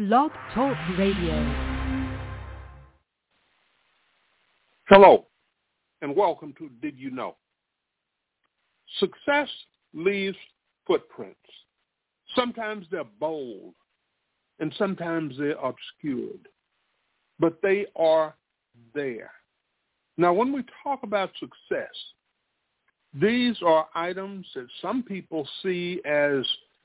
Blog Talk Radio. Hello, and welcome to Did You Know? Success leaves footprints. Sometimes they're bold, and sometimes they're obscured, but they are there. Now, when we talk about success, these are items that some people see as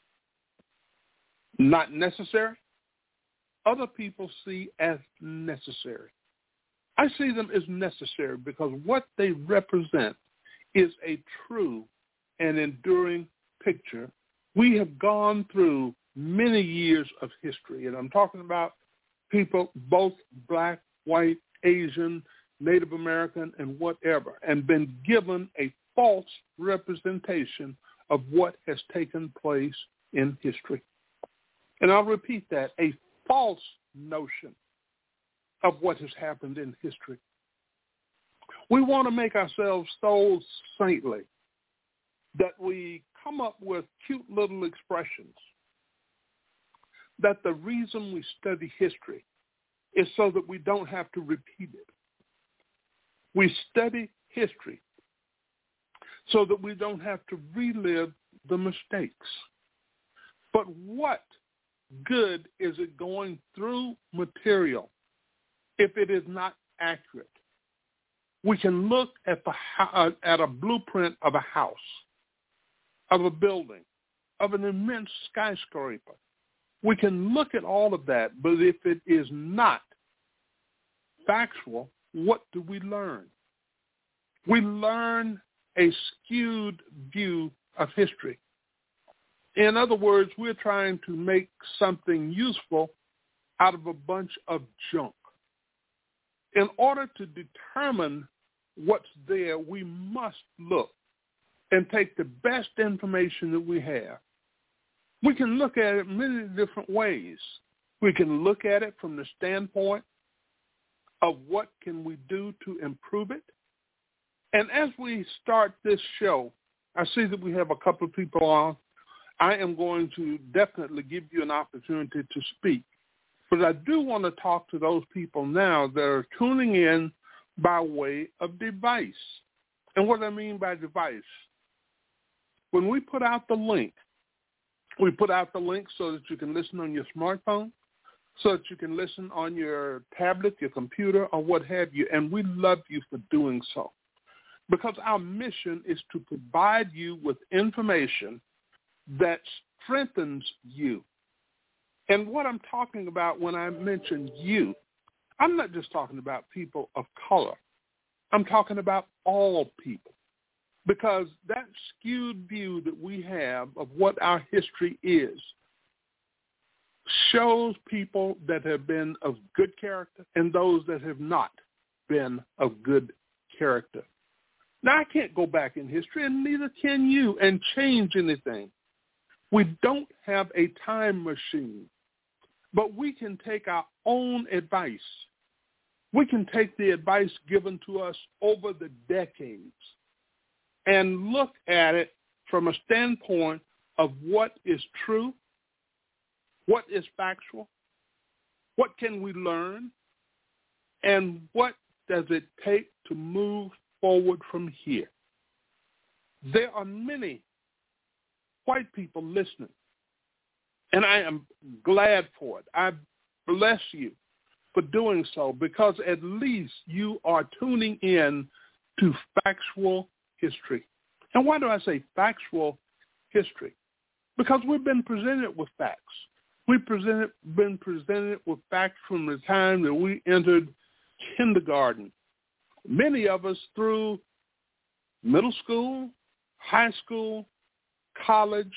not necessary. Other people see as necessary. I see them as necessary because what they represent is a true and enduring picture. We have gone through many years of history, and I'm talking about people, both black, white, Asian, Native American, and whatever, and been given a false representation of what has taken place in history. And I'll repeat that, a false notion of what has happened in history. We want to make ourselves so saintly that we come up with cute little expressions that the reason we study history is so that we don't have to repeat it. We study history so that we don't have to relive the mistakes. But what good is it going through material if it is not accurate? We can look at a blueprint of a house, of a building, of an immense skyscraper. We can look at all of that, but if it is not factual, what do we learn? We learn a skewed view of history. In other words, we're trying to make something useful out of a bunch of junk. In order to determine what's there, we must look and take the best information that we have. We can look at it many different ways. We can look at it from the standpoint of what can we do to improve it. And as we start this show, I see that we have a couple of people on. I am going to definitely give you an opportunity to speak. But I do want to talk to those people now that are tuning in by way of device. And what I mean by device, when we put out the link, we put out the link so that you can listen on your smartphone, so that you can listen on your tablet, your computer, or what have you. And we love you for doing so, because our mission is to provide you with information that strengthens you. And what I'm talking about when I mention you, I'm not just talking about people of color. I'm talking about all people, because that skewed view that we have of what our history is shows people that have been of good character and those that have not been of good character. Now, I can't go back in history, and neither can you, and change anything. We don't have a time machine, but we can take our own advice. We can take the advice given to us over the decades and look at it from a standpoint of what is true, what is factual, what can we learn, and what does it take to move forward from here. There are many white people listening, and I am glad for it. I bless you for doing so, because at least you are tuning in to factual history. And why do I say factual history? Because we've been presented with facts. We've been presented with facts from the time that we entered kindergarten. Many of us through middle school, high school, college,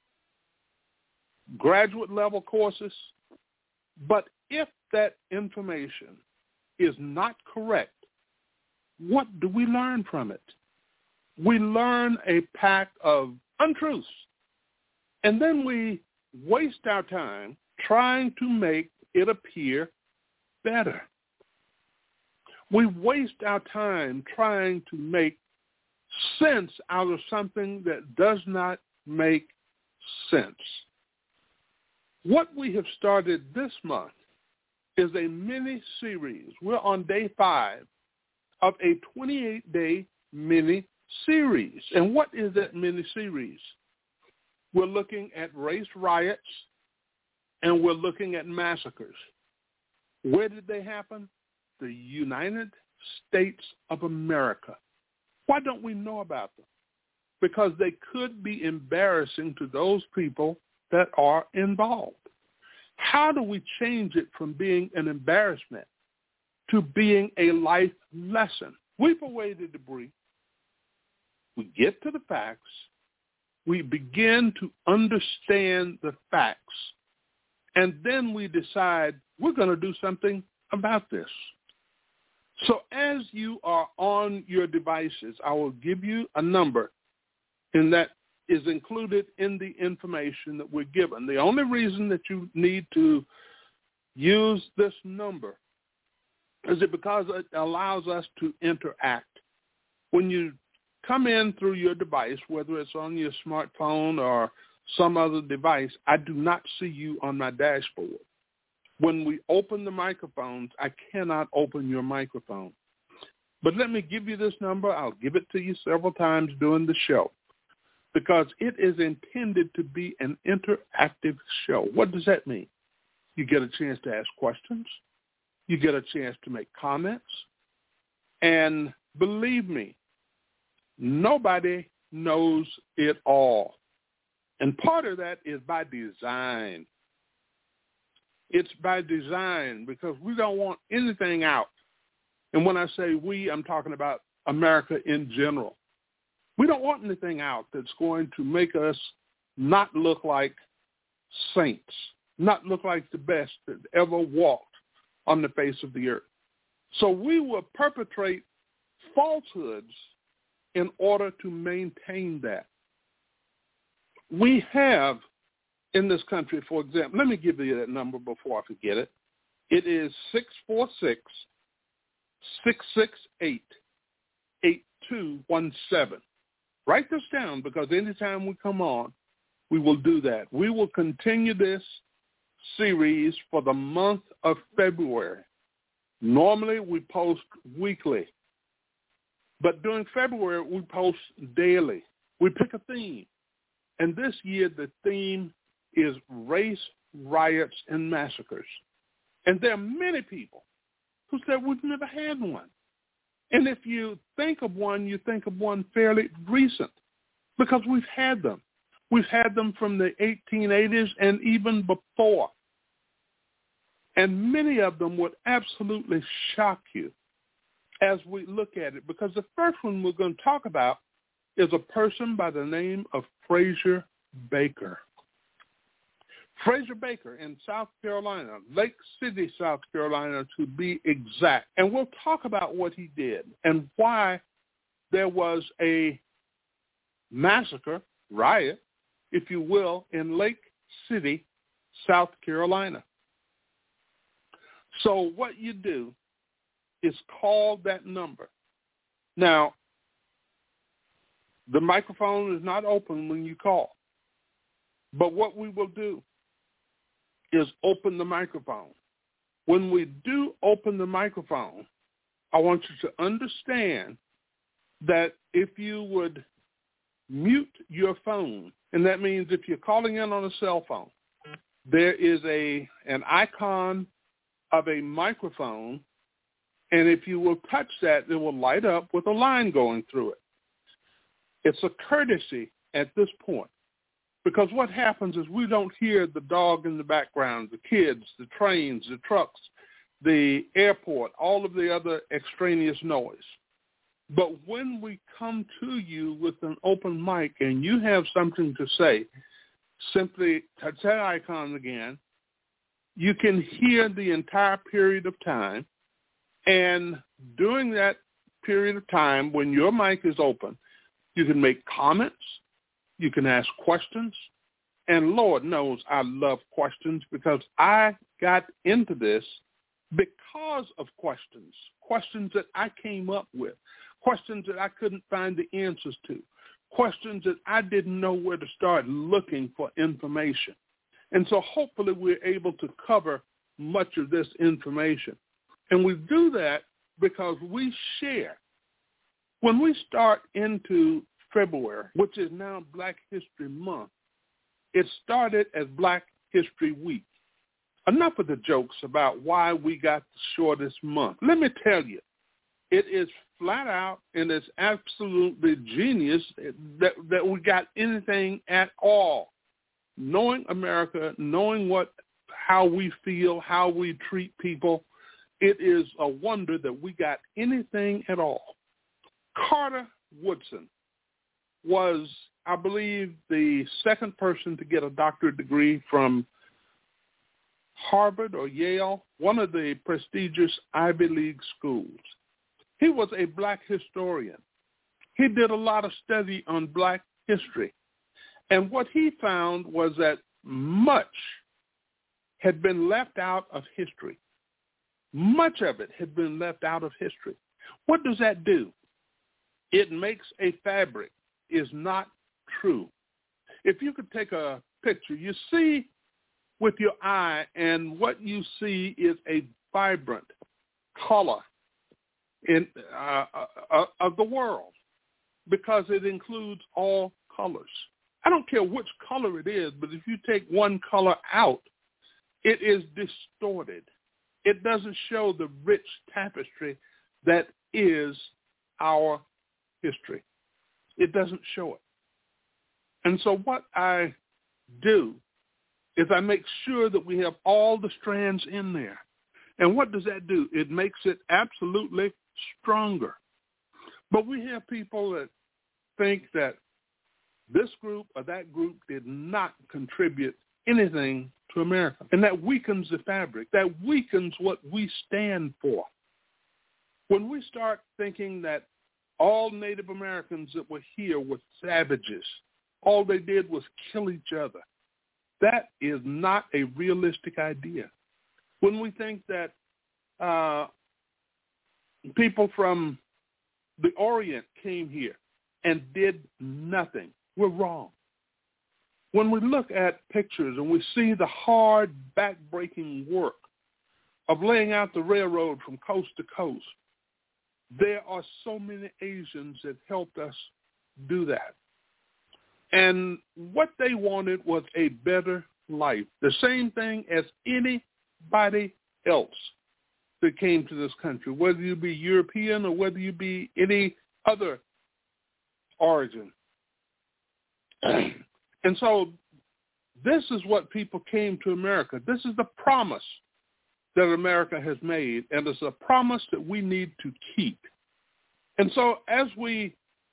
graduate level courses. But if that information is not correct, what do we learn from it? We learn a pack of untruths, and then we waste our time trying to make it appear better. We waste our time trying to make sense out of something that does not make sense. What we have started this month is a mini-series. We're on day 5 of a 28-day mini-series. And what is that mini-series? We're looking at race riots, and we're looking at massacres. Where did they happen? The United States of America. Why don't we know about them? Because they could be embarrassing to those people that are involved. How do we change it from being an embarrassment to being a life lesson? Sweep away the debris. We get to the facts. We begin to understand the facts. And then we decide we're going to do something about this. So as you are on your devices, I will give you a number, and that is included in the information that we're given. The only reason that you need to use this number is it because it allows us to interact. When you come in through your device, whether it's on your smartphone or some other device, I do not see you on my dashboard. When we open the microphones, I cannot open your microphone. But let me give you this number. I'll give it to you several times during the show because it is intended to be an interactive show. What does that mean? You get a chance to ask questions. You get a chance to make comments. And believe me, nobody knows it all. And part of that is by design. It's by design because we don't want anything out. And when I say we, I'm talking about America in general. We don't want anything out that's going to make us not look like saints, not look like the best that ever walked on the face of the earth. So we will perpetrate falsehoods in order to maintain that. We have in this country, for example, let me give you that number before I forget it. It is 646-668-8217. Write this down because anytime we come on, we will do that. We will continue this series for the month of February. Normally, we post weekly. But during February, we post daily. We pick a theme. And this year, the theme is race riots and massacres. And there are many people who said we've never had one. And if you think of one, you think of one fairly recent because we've had them. We've had them from the 1880s and even before. And many of them would absolutely shock you as we look at it because the first one we're going to talk about is a person by the name of Fraser Baker. Fraser Baker in South Carolina, Lake City, South Carolina, to be exact. And we'll talk about what he did and why there was a massacre, riot, if you will, in Lake City, South Carolina. So what you do is call that number. Now, the microphone is not open when you call. But what we will do is open the microphone. When we do open the microphone, I want you to understand that if you would mute your phone, and that means if you're calling in on a cell phone, there is an icon of a microphone, and if you will touch that, it will light up with a line going through it. It's a courtesy at this point. Because what happens is we don't hear the dog in the background, the kids, the trains, the trucks, the airport, all of the other extraneous noise. But when we come to you with an open mic and you have something to say, simply touch that icon again. You can hear the entire period of time. And during that period of time, when your mic is open, you can make comments. You can ask questions, and Lord knows I love questions because I got into this because of questions that I came up with, questions that I couldn't find the answers to, questions that I didn't know where to start looking for information. And so hopefully we're able to cover much of this information. And we do that because we share. When we start into February, which is now Black History Month, it started as Black History Week. Enough of the jokes about why we got the shortest month. Let me tell you, it is flat out and it's absolutely genius that we got anything at all. Knowing America, knowing how we feel, how we treat people, it is a wonder that we got anything at all. Carter Woodson was, I believe, the second person to get a doctorate degree from Harvard or Yale, one of the prestigious Ivy League schools. He was a Black historian. He did a lot of study on Black history. And what he found was that much had been left out of history. Much of it had been left out of history. What does that do? It makes a fabric is not true. If you could take a picture, you see with your eye, and what you see is a vibrant color of the world because it includes all colors. I don't care which color it is, but if you take one color out, it is distorted. It doesn't show the rich tapestry that is our history. It doesn't show it. And so what I do is I make sure that we have all the strands in there. And what does that do? It makes it absolutely stronger. But we have people that think that this group or that group did not contribute anything to America. And that weakens the fabric. That weakens what we stand for. When we start thinking that all Native Americans that were here were savages, all they did was kill each other, that is not a realistic idea. When we think that people from the Orient came here and did nothing, we're wrong. When we look at pictures and we see the hard, back-breaking work of laying out the railroad from coast to coast, there are so many Asians that helped us do that. And what they wanted was a better life, the same thing as anybody else that came to this country, whether you be European or whether you be any other origin. And so this is what people came to America. This is the promise that America has made, and it's a promise that we need to keep. And so as we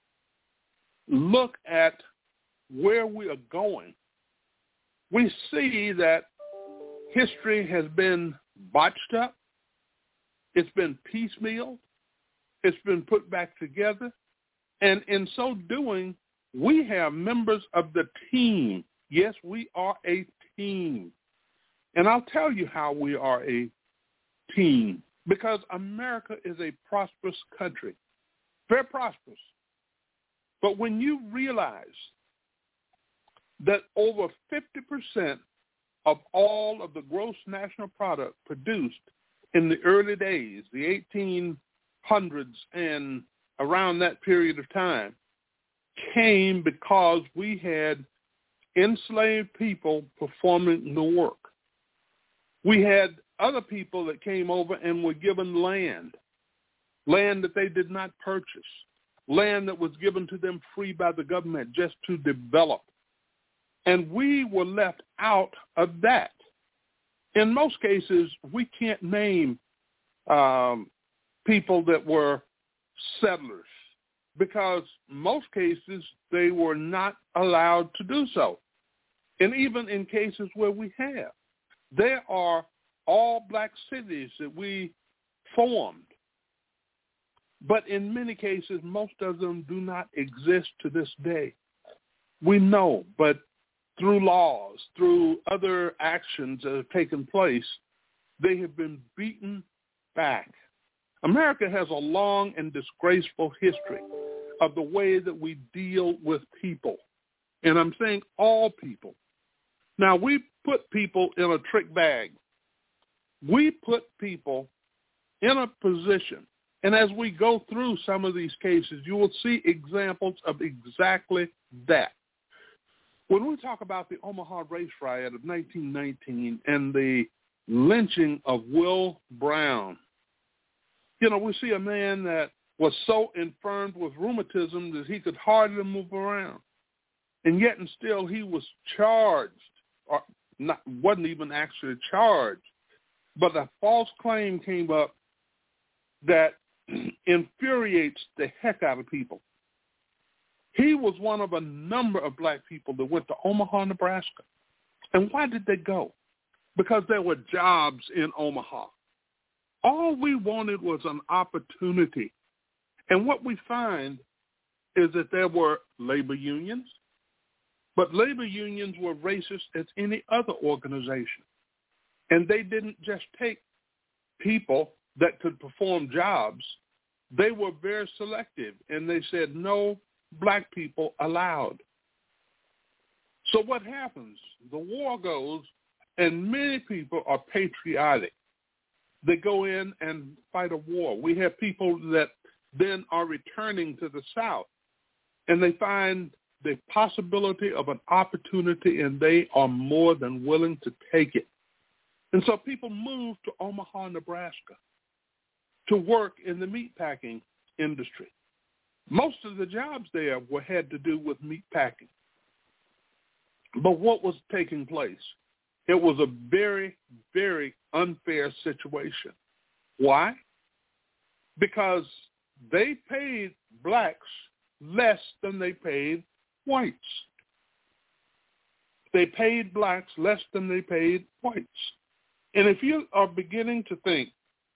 look at where we are going, we see that history has been botched up. It's been piecemeal. It's been put back together. And in so doing, we have members of the team. Yes, we are a team. And I'll tell you how we are a team. Because America is a prosperous country. Very prosperous. But when you realize that over 50% of all of the gross national product produced in the early days, the 1800s and around that period of time, came because we had enslaved people performing the work. We had other people that came over and were given land that they did not purchase, land that was given to them free by the government just to develop. And we were left out of that. In most cases, we can't name people that were settlers because most cases they were not allowed to do so. And even in cases where we have, there are all black cities that we formed. But in many cases, most of them do not exist to this day. We know, but through laws, through other actions that have taken place, they have been beaten back. America has a long and disgraceful history of the way that we deal with people. And I'm saying all people. Now, we put people in a trick bag. We put people in a position, and as we go through some of these cases, you will see examples of exactly that. When we talk about the Omaha race riot of 1919 and the lynching of Will Brown, we see a man that was so infirmed with rheumatism that he could hardly move around. And yet and still he was charged, or wasn't even actually charged, but a false claim came up that infuriates the heck out of people. He was one of a number of black people that went to Omaha, Nebraska. And why did they go? Because there were jobs in Omaha. All we wanted was an opportunity. And what we find is that there were labor unions, but labor unions were racist as any other organization. And they didn't just take people that could perform jobs. They were very selective, and they said no black people allowed. So what happens? The war goes, and many people are patriotic. They go in and fight a war. We have people that then are returning to the South, and they find the possibility of an opportunity, and they are more than willing to take it. And so people move to Omaha, Nebraska to work in the meatpacking industry. Most of the jobs there had to do with meatpacking. But what was taking place? It was a very, very unfair situation. Why? Because they paid blacks less than they paid whites. They paid blacks less than they paid whites. And if you are beginning to think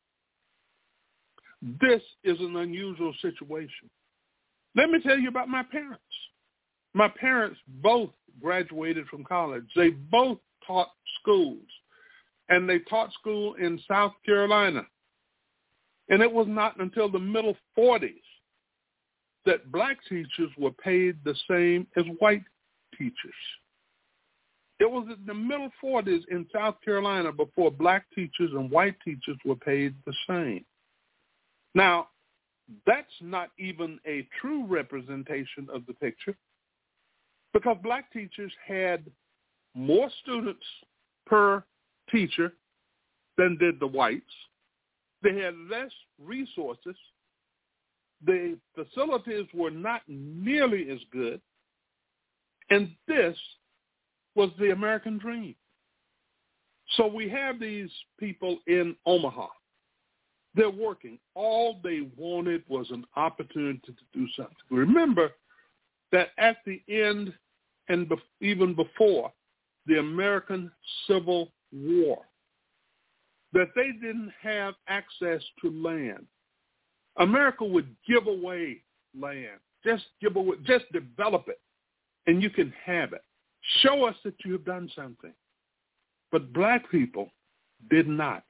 this is an unusual situation, let me tell you about my parents. My parents both graduated from college. They both taught schools, and they taught school in South Carolina. And it was not until the middle 40s that black teachers were paid the same as white teachers. It was in the middle 40s in South Carolina before black teachers and white teachers were paid the same. Now, that's not even a true representation of the picture, because black teachers had more students per teacher than did the whites. They had less resources. The facilities were not nearly as good. And this was the American dream. So we have these people in Omaha. They're working. All they wanted was an opportunity to do something. Remember that at the end and even before the American Civil War, that they didn't have access to land. America would give away land. Just develop it, and you can have it. Show us that you have done something. But black people did not.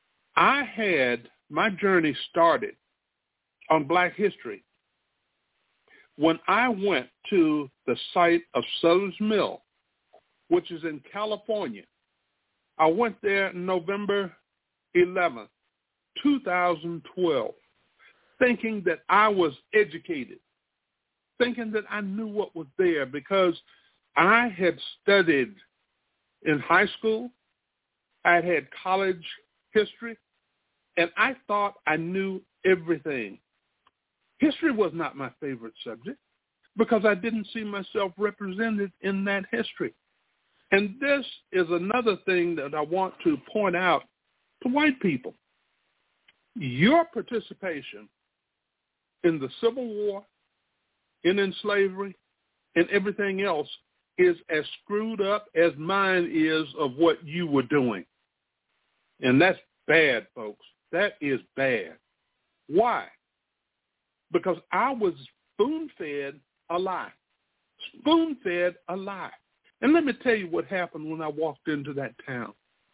My journey started on black history when I went to the site of Sutter's Mill, which is in California. I went there November 11th, 2012, thinking that I was educated, thinking that I knew what was there, because I had studied in high school, I had college history, and I thought I knew everything. History was not my favorite subject because I didn't see myself represented in that history. And this is another thing that I want to point out to white people. Your participation in the Civil War, in slavery, and everything else is as screwed up as mine is of what you were doing. And that's bad, folks. That is bad. Why? Because I was spoon-fed a lie. Spoon-fed a lie. And let me tell you what happened when I walked into that town.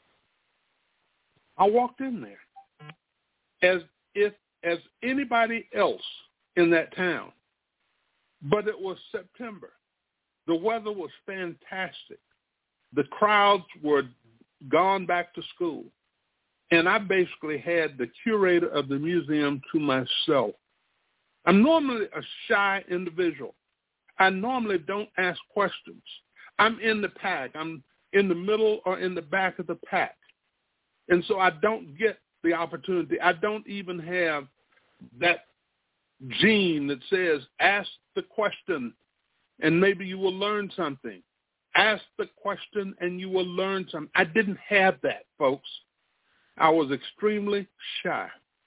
I walked in there as anybody else in that town. But it was September. The weather was fantastic. the crowds were gone back to school, and I basically had the curator of the museum to myself. I'm normally a shy individual. I normally don't ask questions. I'm in the pack. I'm in the middle or in the back of the pack. And so I don't get the opportunity. I don't even have that gene that says, ask the question and maybe you will learn something. Ask the question and you will learn something. I didn't have that, folks. I was extremely shy.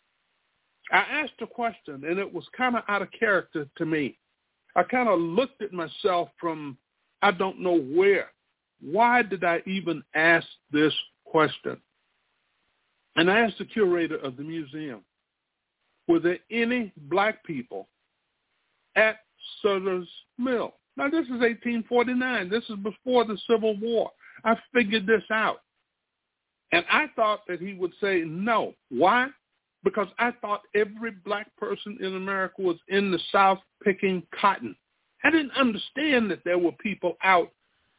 I asked a question, and it was kind of out of character to me. I kind of looked at myself from I don't know where. Why did I even ask this question? And I asked the curator of the museum, were there any black people at Sutter's Mill? Now, this is 1849. This is before the Civil War. I figured this out. And I thought that he would say no. Why? Because I thought every black person in America was in the South picking cotton. I didn't understand that there were people out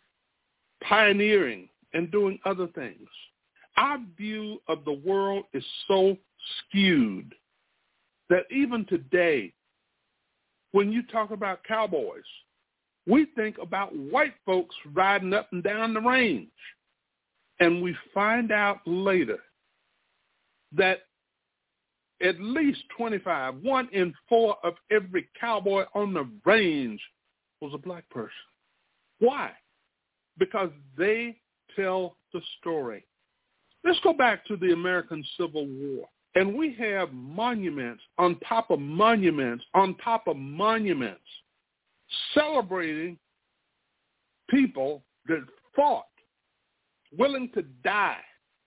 pioneering and doing other things. Our view of the world is so skewed that even today, when you talk about cowboys, we think about white folks riding up and down the range. And we find out later that at least 25, 1 in 4 of every cowboy on the range was a black person. Why? Because they tell the story. Let's go back to the American Civil War. And we have monuments on top of monuments on top of monuments celebrating people that fought, willing to die.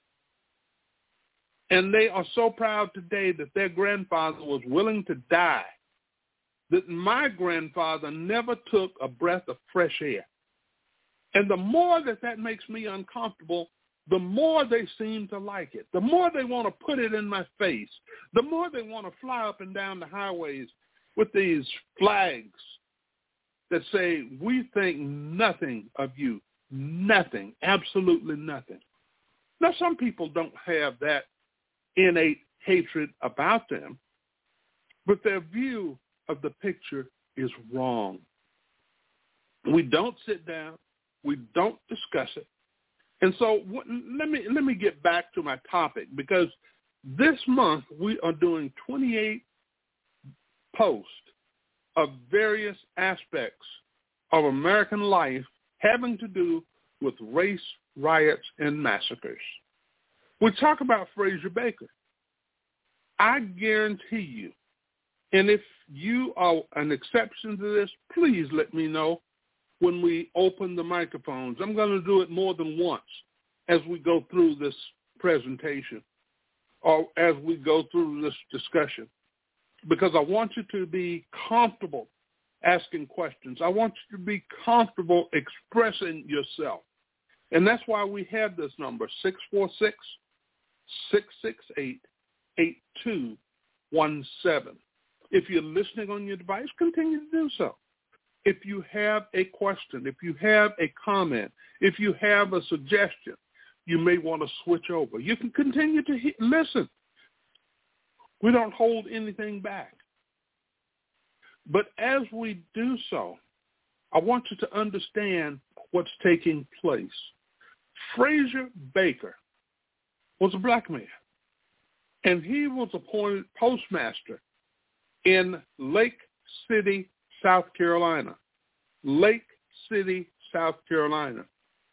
And they are so proud today that their grandfather was willing to die, that my grandfather never took a breath of fresh air. And the more that makes me uncomfortable, the more they seem to like it. The more they want to put it in my face. The more they want to fly up and down the highways with these flags that say, we think nothing of you. Nothing. Absolutely nothing. Now, some people don't have that innate hatred about them, but their view of the picture is wrong. We don't sit down. We don't discuss it. And so let me get back to my topic, because this month we are doing 28 posts of various aspects of American life having to do with race, riots, and massacres. We talk about Fraser Baker. I guarantee you, and if you are an exception to this, please let me know when we open the microphones. I'm going to do it more than once as we go through this presentation or as we go through this discussion, because I want you to be comfortable asking questions. I want you to be comfortable expressing yourself. And that's why we have this number, 646-668-8217. If you're listening on your device, continue to do so. If you have a question, if you have a comment, if you have a suggestion, you may want to switch over. You can continue to listen. We don't hold anything back. But as we do so, I want you to understand what's taking place. Fraser Baker was a black man, and he was appointed postmaster in Lake City, South Carolina. Lake City, South Carolina.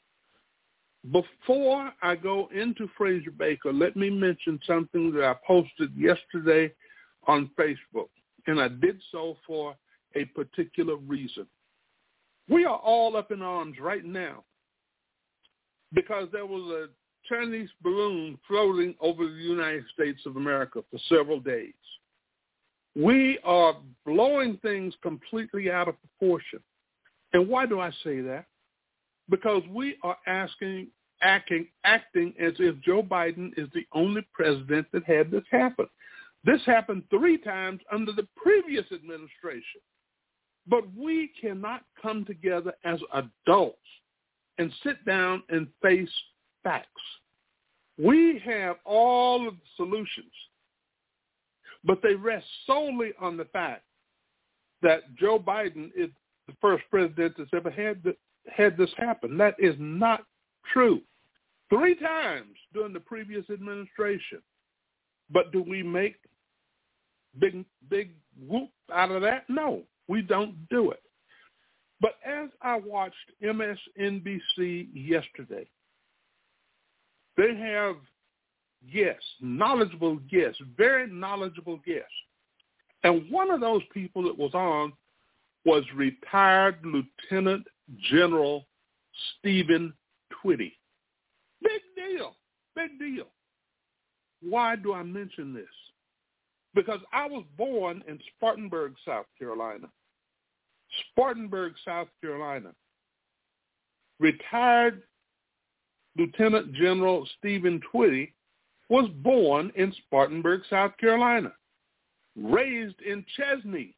Before I go into Fraser Baker, let me mention something that I posted yesterday on Facebook, and I did so for a particular reason. We are all up in arms right now because there was a Chinese balloon floating over the United States of America for several days. We are blowing things completely out of proportion. And why do I say that? Because we are acting as if Joe Biden is the only president that had this happen. This happened 3 times under the previous administration. But we cannot come together as adults and sit down and face facts. We have all of the solutions, but they rest solely on the fact that Joe Biden is the first president that's ever had this happen. That is not true. 3 times during the previous administration. But do we make big whoop out of that? No, we don't do it. But as I watched MSNBC yesterday, they have guests, knowledgeable guests, very knowledgeable guests. And one of those people that was on was retired Lieutenant General Stephen Twitty. Big deal, big deal. Why do I mention this? Because I was born in Spartanburg, South Carolina. Spartanburg, South Carolina. Retired Lieutenant General Stephen Twitty was born in Spartanburg, South Carolina. Raised in Chesney,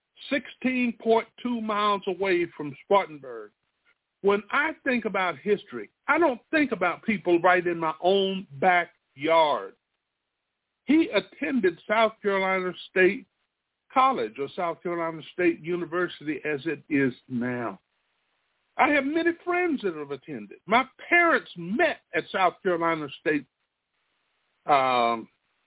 16.2 miles away from Spartanburg. When I think about history, I don't think about people right in my own backyard. He attended South Carolina State College or South Carolina State University as it is now. I have many friends that have attended. My parents met at South Carolina State College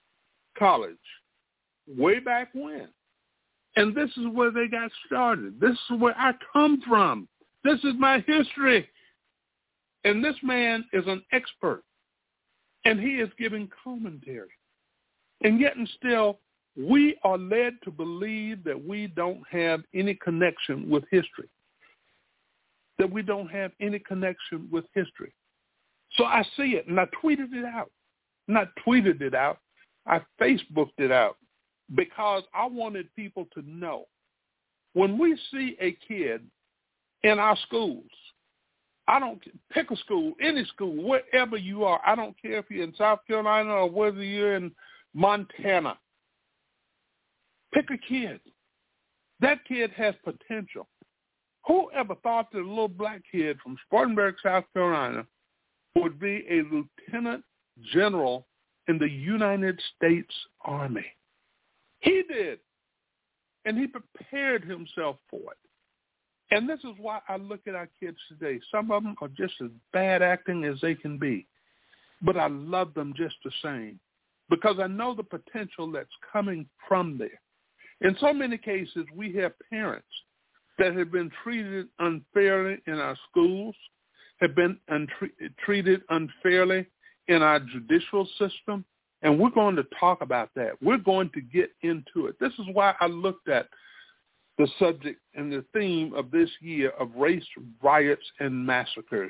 way back when. And this is where they got started. This is where I come from. This is my history. And this man is an expert. And he is giving commentary. And yet and still, we are led to believe that we don't have any connection with history. That we don't have any connection with history. So I see it, and I tweeted it out. Not tweeted it out. I Facebooked it out because I wanted people to know. When we see a kid in our schools, I don't pick a school, any school, wherever you are. I don't care if you're in South Carolina or whether you're in Montana. Pick a kid. That kid has potential. Whoever thought that a little black kid from Spartanburg, South Carolina, would be a lieutenant general in the United States Army? He did. And he prepared himself for it. And this is why I look at our kids today. Some of them are just as bad acting as they can be. But I love them just the same because I know the potential that's coming from there. In so many cases, we have parents that have been treated unfairly in our schools, have been treated unfairly in our judicial system, and we're going to talk about that. We're going to get into it. This is why I looked at the subject and the theme of this year of race riots and massacres.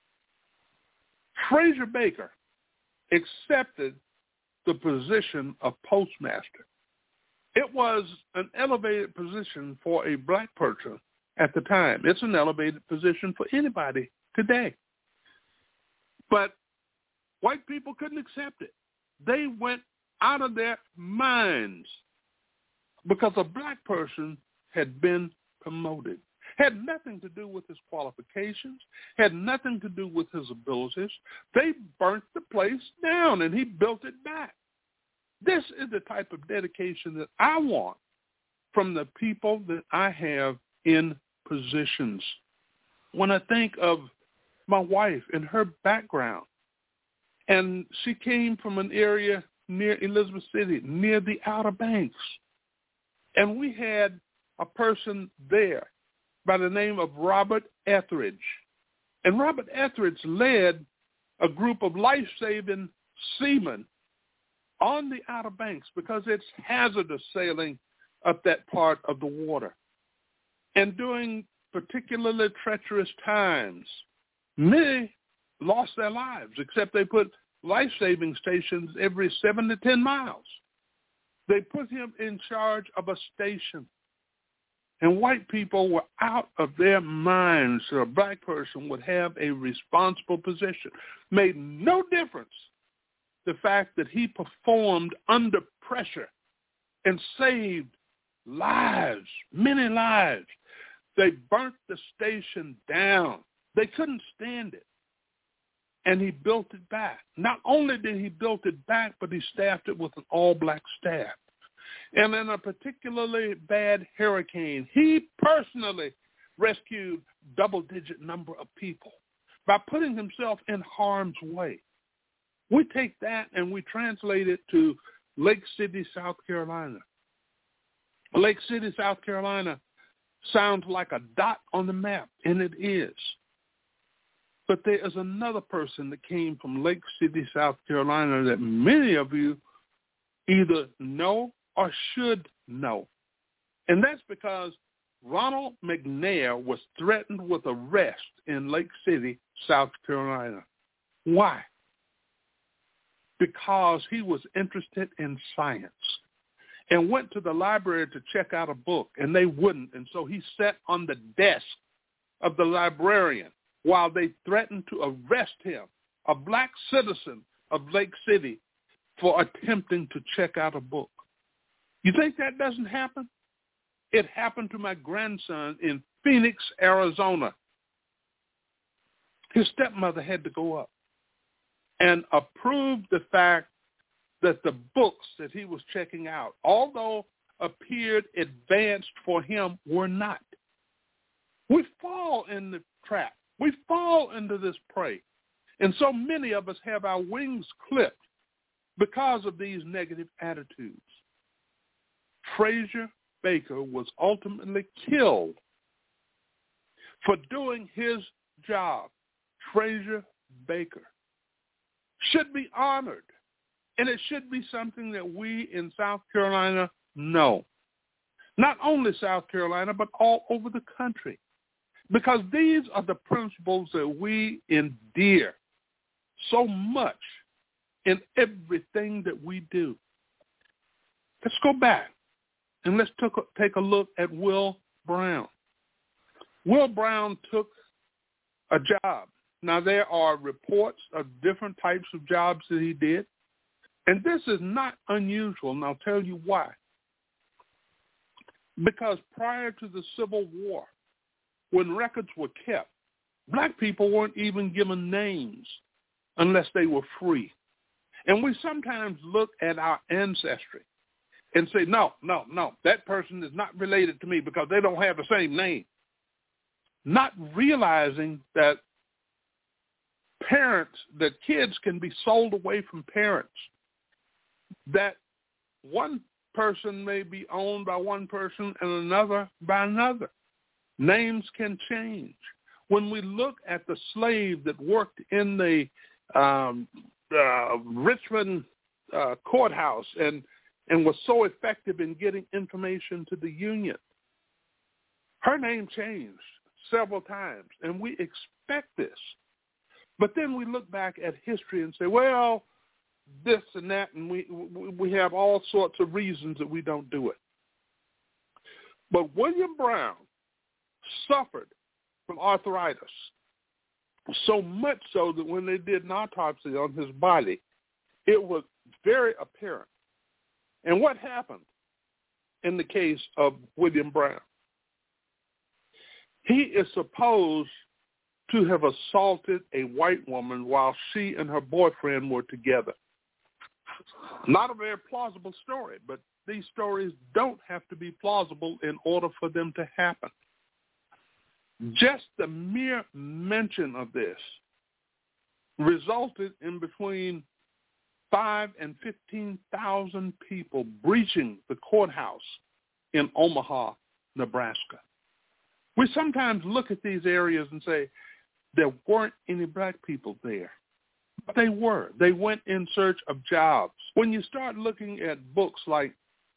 Fraser Baker accepted the position of postmaster. It was an elevated position for a black person at the time. It's an elevated position for anybody today. But white people couldn't accept it. They went out of their minds because a black person had been promoted. Had nothing to do with his qualifications, had nothing to do with his abilities. They burnt the place down, and he built it back. This is the type of dedication that I want from the people that I have in positions. When I think of my wife and her background, and she came from an area near Elizabeth City, near the Outer Banks, and we had a person there by the name of Robert Etheridge. And Robert Etheridge led a group of life-saving seamen on the Outer Banks because it's hazardous sailing up that part of the water. And during particularly treacherous times, many lost their lives, except they put life-saving stations every 7 to 10 miles. They put him in charge of a station. And white people were out of their minds that a black person would have a responsible position. Made no difference the fact that he performed under pressure and saved lives, many lives. They burnt the station down. They couldn't stand it. And he built it back. Not only did he build it back, but he staffed it with an all-black staff. And in a particularly bad hurricane, he personally rescued double-digit number of people by putting himself in harm's way. We take that and we translate it to Lake City, South Carolina. Lake City, South Carolina sounds like a dot on the map, and it is. But there is another person that came from Lake City, South Carolina that many of you either know or should know. And that's because Ronald McNair was threatened with arrest in Lake City, South Carolina. Why? Because he was interested in science and went to the library to check out a book, and they wouldn't. And so he sat on the desk of the librarian while they threatened to arrest him, a black citizen of Lake City, for attempting to check out a book. You think that doesn't happen? It happened to my grandson in Phoenix, Arizona. His stepmother had to go up and approve the fact that the books that he was checking out, although appeared advanced for him, were not. We fall in the trap. We fall into this prey. And so many of us have our wings clipped because of these negative attitudes. Fraser Baker was ultimately killed for doing his job. Fraser Baker should be honored, and it should be something that we in South Carolina know. Not only South Carolina, but all over the country. Because these are the principles that we endear so much in everything that we do. Let's go back and let's take a look at Will Brown. Will Brown took a job. Now, there are reports of different types of jobs that he did, and this is not unusual, and I'll tell you why. Because prior to the Civil War, when records were kept, black people weren't even given names unless they were free. And we sometimes look at our ancestry and say, no, that person is not related to me because they don't have the same name. Not realizing that kids can be sold away from parents, that one person may be owned by one person and another by another. Names can change. When we look at the slave that worked in the Richmond courthouse and was so effective in getting information to the Union, her name changed several times, and we expect this. But then we look back at history and say, well, this and that, and we have all sorts of reasons that we don't do it. But William Brown suffered from arthritis, so much so that when they did an autopsy on his body, it was very apparent. And what happened in the case of William Brown? He is supposed to have assaulted a white woman while she and her boyfriend were together. Not a very plausible story, but these stories don't have to be plausible in order for them to happen. Just the mere mention of this resulted in between 5,000 and 15,000 people breaching the courthouse in Omaha, Nebraska. We sometimes look at these areas and say, there weren't any black people there. But they were. They went in search of jobs. When you start looking at books like,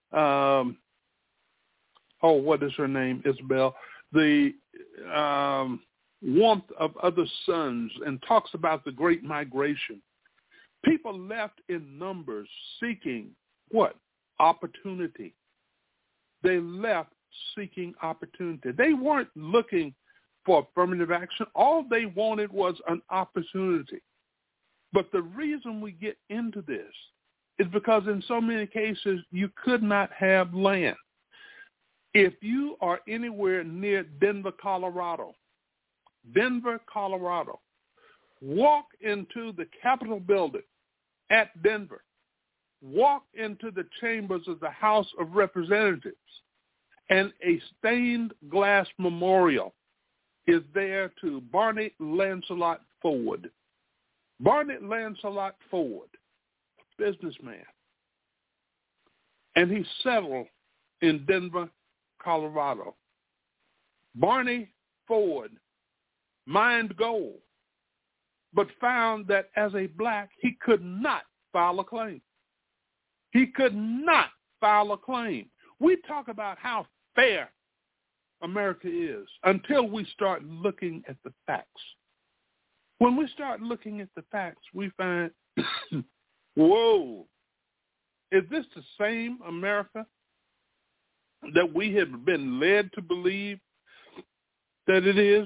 what is her name, Isabel? The Warmth of Other Suns, and talks about the Great Migration. People left in numbers seeking what? Opportunity. They left seeking opportunity. They weren't looking for affirmative action. All they wanted was an opportunity. But the reason we get into this is because in so many cases you could not have land. If you are anywhere near Denver, Colorado, Denver, Colorado. Walk into the Capitol building at Denver. Walk into the chambers of the House of Representatives, and a stained glass memorial is there to Barney Lancelot Ford. Barney Lancelot Ford, businessman. And he settled in Denver, Colorado. Barney Ford mined gold, but found that as a black, he could not file a claim. He could not file a claim. We talk about how fair America is until we start looking at the facts. When we start looking at the facts, we find, whoa, is this the same America that we have been led to believe that it is?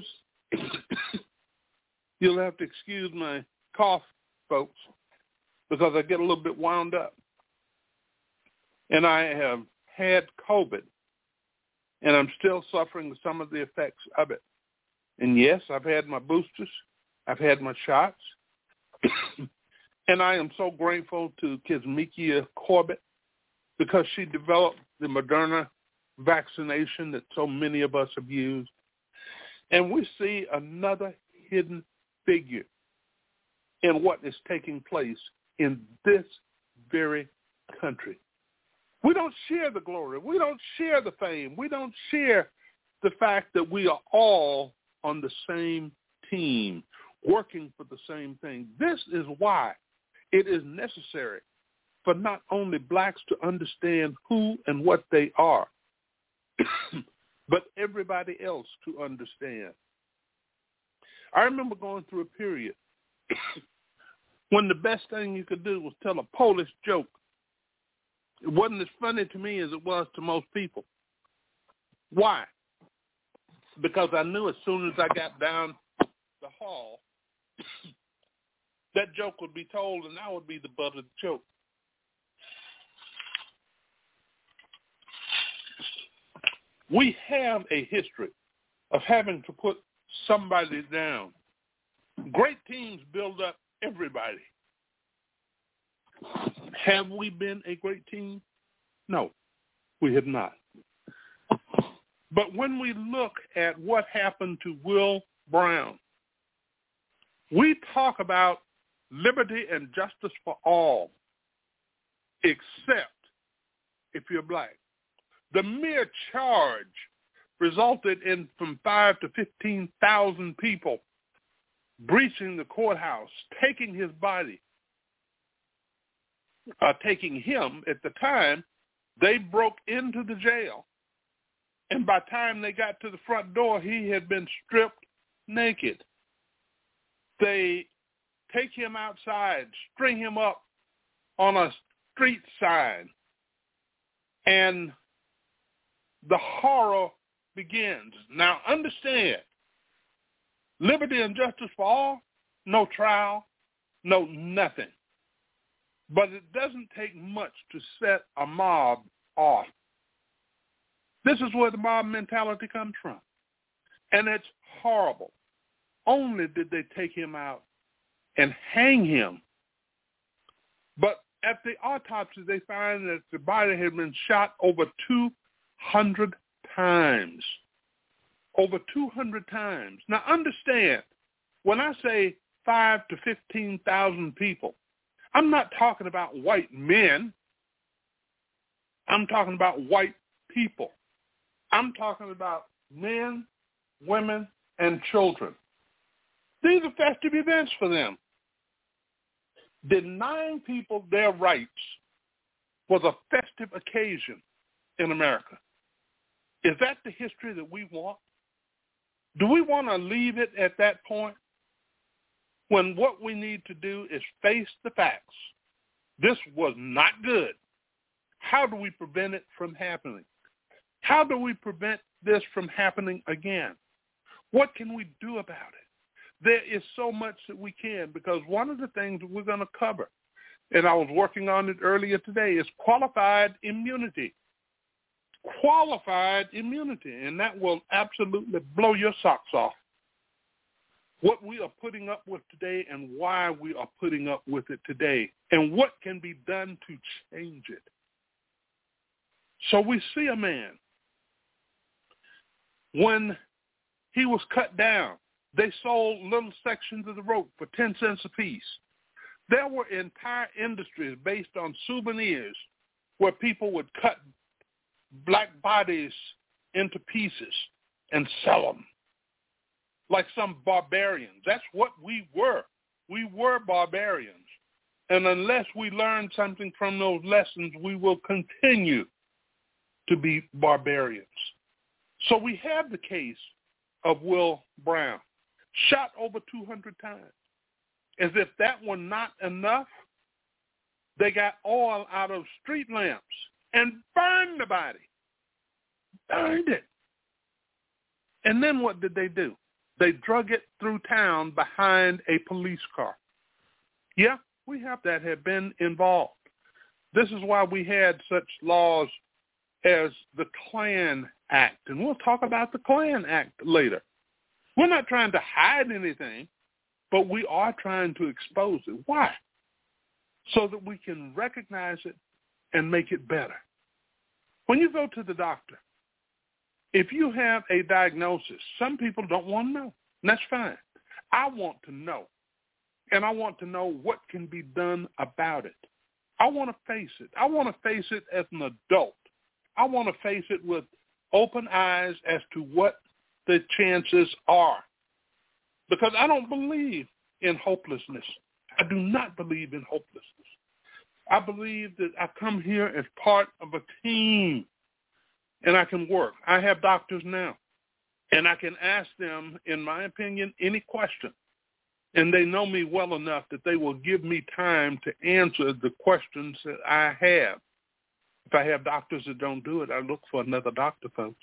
You'll have to excuse my cough, folks, because I get a little bit wound up. And I have had COVID, and I'm still suffering some of the effects of it. And yes, I've had my boosters. I've had my shots. And I am so grateful to Kizzmekia Corbett because she developed the Moderna vaccination that so many of us have used. And we see another hidden figure in what is taking place in this very country. We don't share the glory. We don't share the fame. We don't share the fact that we are all on the same team, working for the same thing. This is why it is necessary for not only blacks to understand who and what they are, but everybody else to understand. I remember going through a period when the best thing you could do was tell a Polish joke. It wasn't as funny to me as it was to most people. Why? Because I knew as soon as I got down the hall, that joke would be told and I would be the butt of the joke. We have a history of having to put somebody down. Great teams build up everybody. Have we been a great team? No, we have not. But when we look at what happened to Will Brown, we talk about liberty and justice for all, except if you're black. The mere charge resulted in from 5,000 to 15,000 people breaching the courthouse, taking his body, taking him. At the time, they broke into the jail. And by the time they got to the front door, he had been stripped naked. They take him outside, string him up on a street sign, and the horror begins. Now understand, liberty and justice for all, no trial, no nothing. But it doesn't take much to set a mob off. This is where the mob mentality comes from. And it's horrible. Only did they take him out and hang him. But at the autopsy, they find that the body had been shot over 200 times. Over 200 times. Now understand, when I say 5,000 to 15,000 people, I'm not talking about white men. I'm talking about white people. I'm talking about men, women, and children. These are festive events for them. Denying people their rights was a festive occasion in America. Is that the history that we want? Do we want to leave it at that point when what we need to do is face the facts? This was not good. How do we prevent it from happening? How do we prevent this from happening again? What can we do about it? There is so much that we can, because one of the things that we're going to cover, and I was working on it earlier today, is qualified immunity. Qualified immunity, and that will absolutely blow your socks off. what we are putting up with today and why we are putting up with it today, and what can be done to change it. So we see a man, when he was cut down, they sold little sections of the rope for 10 cents a piece. There were entire industries based on souvenirs where people would cut black bodies into pieces and sell them like some barbarians. That's what we were. We were barbarians. And unless we learn something from those lessons, we will continue to be barbarians. So we have the case of Will Brown, shot over 200 times. As if that were not enough, they got oil out of street lamps and burned the body. Burned it. And then what did they do? They drug it through town behind a police car. Yeah, we have that have been involved. This is why we had such laws as the Klan Act. And we'll talk about the Klan Act later. We're not trying to hide anything, but we are trying to expose it. Why? So that we can recognize it and make it better. When you go to the doctor, if you have a diagnosis, some people don't want to know, and that's fine. I want to know, and I want to know what can be done about it. I want to face it. I want to face it as an adult. I want to face it with open eyes as to what the chances are, because I don't believe in hopelessness. I do not believe in hopelessness. I believe that I come here as part of a team, and I can work. I have doctors now, and I can ask them, in my opinion, any question, and they know me well enough that they will give me time to answer the questions that I have. If I have doctors that don't do it, I look for another doctor, folks.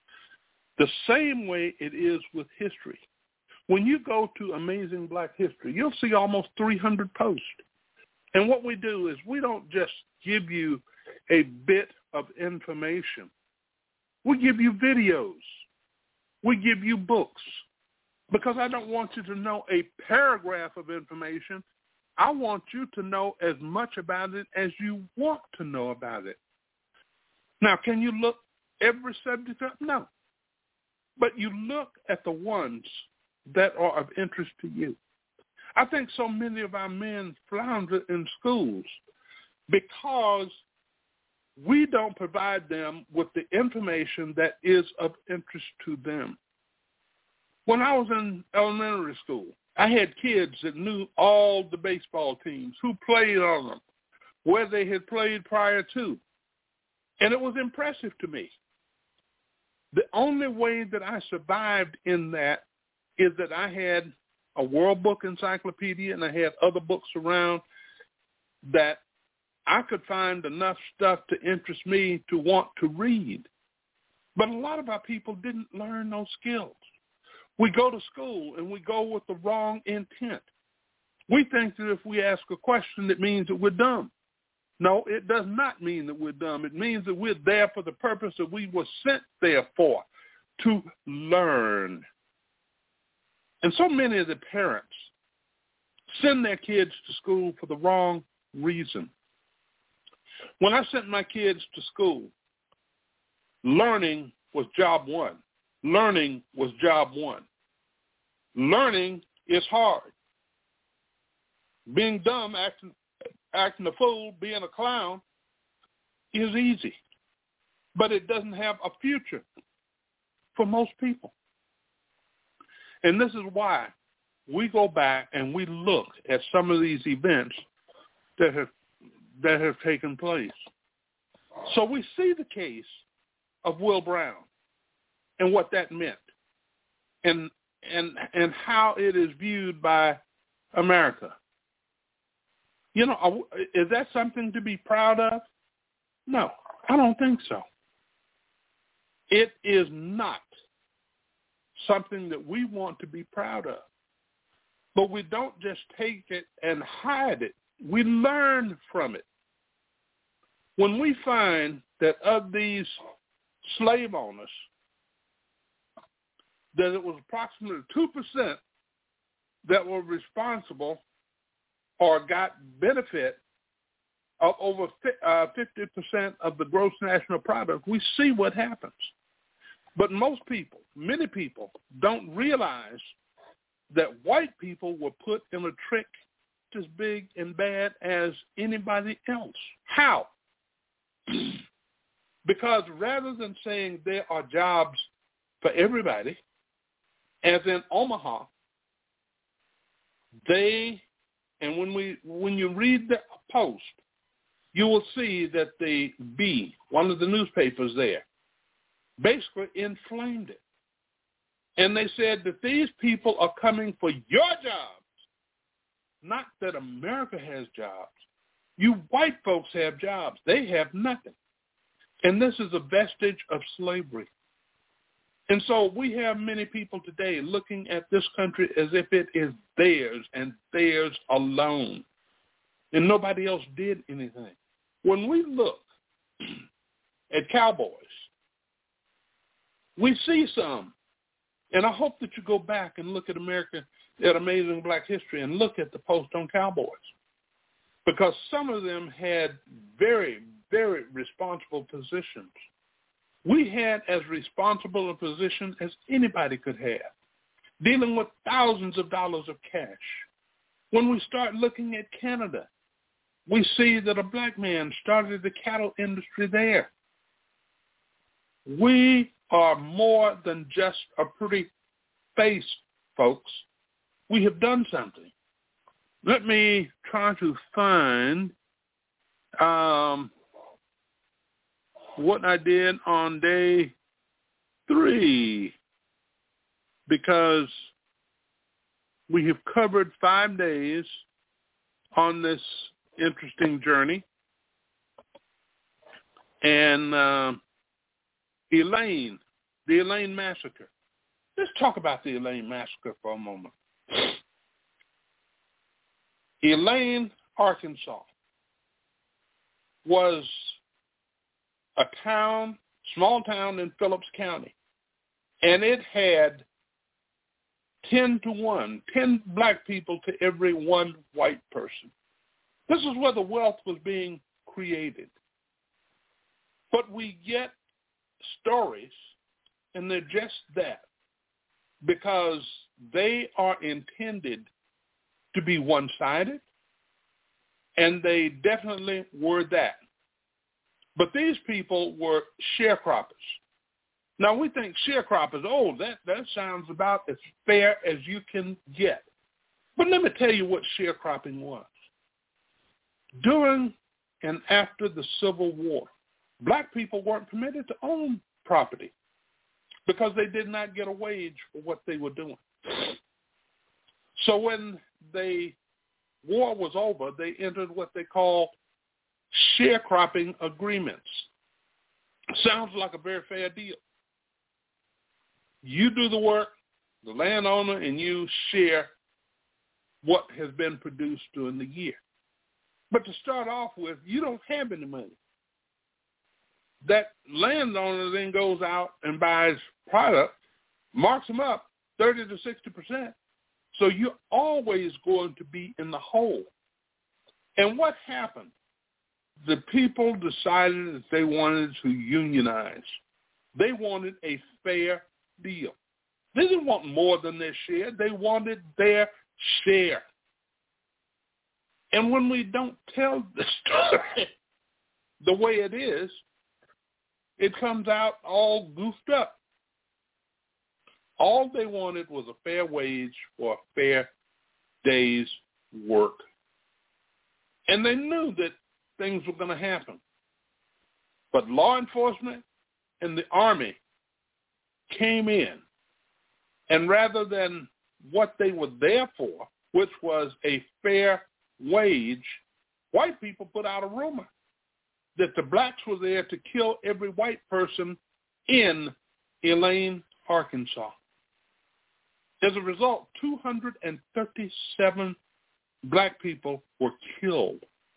The same way it is with history. When you go to Amazing Black History, you'll see almost 300 posts. And what we do is we don't just give you a bit of information. We give you videos. We give you books. Because I don't want you to know a paragraph of information. I want you to know as much about it as you want to know about it. Now, can you look every subject up? No. But you look at the ones that are of interest to you. I think so many of our men flounder in schools because we don't provide them with the information that is of interest to them. When I was in elementary school, I had kids that knew all the baseball teams, who played on them, where they had played prior to. And it was impressive to me. The only way that I survived in that is that I had a World Book Encyclopedia and I had other books around that I could find enough stuff to interest me to want to read. But a lot of our people didn't learn those skills. We go to school and we go with the wrong intent. We think that if we ask a question, it means that we're dumb. No, it does not mean that we're dumb. It means that we're there for the purpose that we were sent there for, to learn. And so many of the parents send their kids to school for the wrong reason. When I sent my kids to school, learning was job one. Learning was job one. Learning is hard. Being dumb, acting a fool, being a clown is easy. But it doesn't have a future for most people. And this is why we go back and we look at some of these events that have taken place. So we see the case of Will Brown and what that meant and how it is viewed by America. You know, is that something to be proud of? No, I don't think so. It is not something that we want to be proud of. But we don't just take it and hide it. We learn from it. When we find that of these slave owners, that it was approximately 2% that were responsible or got benefit of over 50% of the gross national product, we see what happens. But most people, many people, don't realize that white people were put in a trick as big and bad as anybody else. How? Because rather than saying there are jobs for everybody, as in Omaha, and when you read the Post, you will see that the Bee, one of the newspapers there, basically inflamed it. And they said that these people are coming for your jobs, not that America has jobs. You white folks have jobs. They have nothing. And this is a vestige of slavery. And so we have many people today looking at this country as if it is theirs and theirs alone. And nobody else did anything. When we look at cowboys, we see some. And I hope that you go back and look at America, at Amazing Black History, and look at the Post on cowboys. Because some of them had very, very responsible positions. We had as responsible a position as anybody could have, dealing with thousands of dollars of cash. When we start looking at Canada, we see that a black man started the cattle industry there. We are more than just a pretty face, folks. We have done something. Let me try to find what I did on day 3, because we have covered 5 days on this interesting journey. And Elaine, the Elaine Massacre. Let's talk about the Elaine Massacre for a moment. Elaine, Arkansas, was a town, small town in Phillips County, and it had 10 to 1, 10 black people to every one white person. This is where the wealth was being created. But we get stories, and they're just that, because they are intended to be one-sided, and they definitely were that. But these people were sharecroppers. Now, we think sharecroppers, that sounds about as fair as you can get. But let me tell you what sharecropping was. During and after the Civil War, black people weren't permitted to own property because they did not get a wage for what they were doing. So when the war was over, they entered what they call sharecropping agreements. Sounds like a very fair deal. You do the work, the landowner, and you share what has been produced during the year. But to start off with, you don't have any money. That landowner then goes out and buys product, marks them up 30 to 60%. So you're always going to be in the hole. And what happened? The people decided that they wanted to unionize. They wanted a fair deal. They didn't want more than their share. They wanted their share. And when we don't tell the story the way it is, it comes out all goofed up. All they wanted was a fair wage for a fair day's work. And they knew that things were going to happen. But law enforcement and the Army came in, and rather than what they were there for, which was a fair wage, white people put out a rumor that the blacks were there to kill every white person in Elaine, Arkansas. As a result, 237 black people were killed.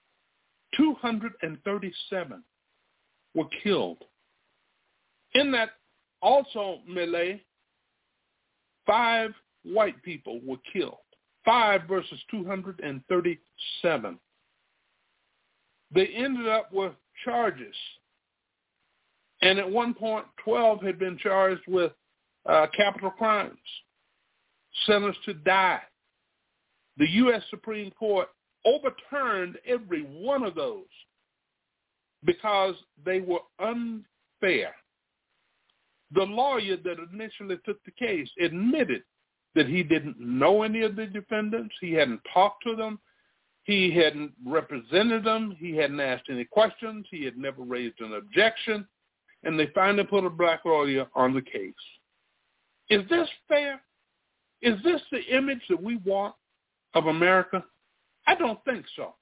237 were killed. In that also melee, 5 white people were killed. 5 verses 237. They ended up with charges. And at one point, 12 had been charged with capital crimes, sentenced to die. The U.S. Supreme Court overturned every one of those because they were unfair. The lawyer that initially took the case admitted that he didn't know any of the defendants. He hadn't talked to them. He hadn't represented them. He hadn't asked any questions. He had never raised an objection. And they finally put a black lawyer on the case. Is this fair? Is this the image that we want of America? I don't think so.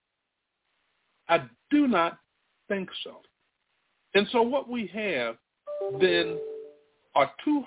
I do not think so. And so what we have then are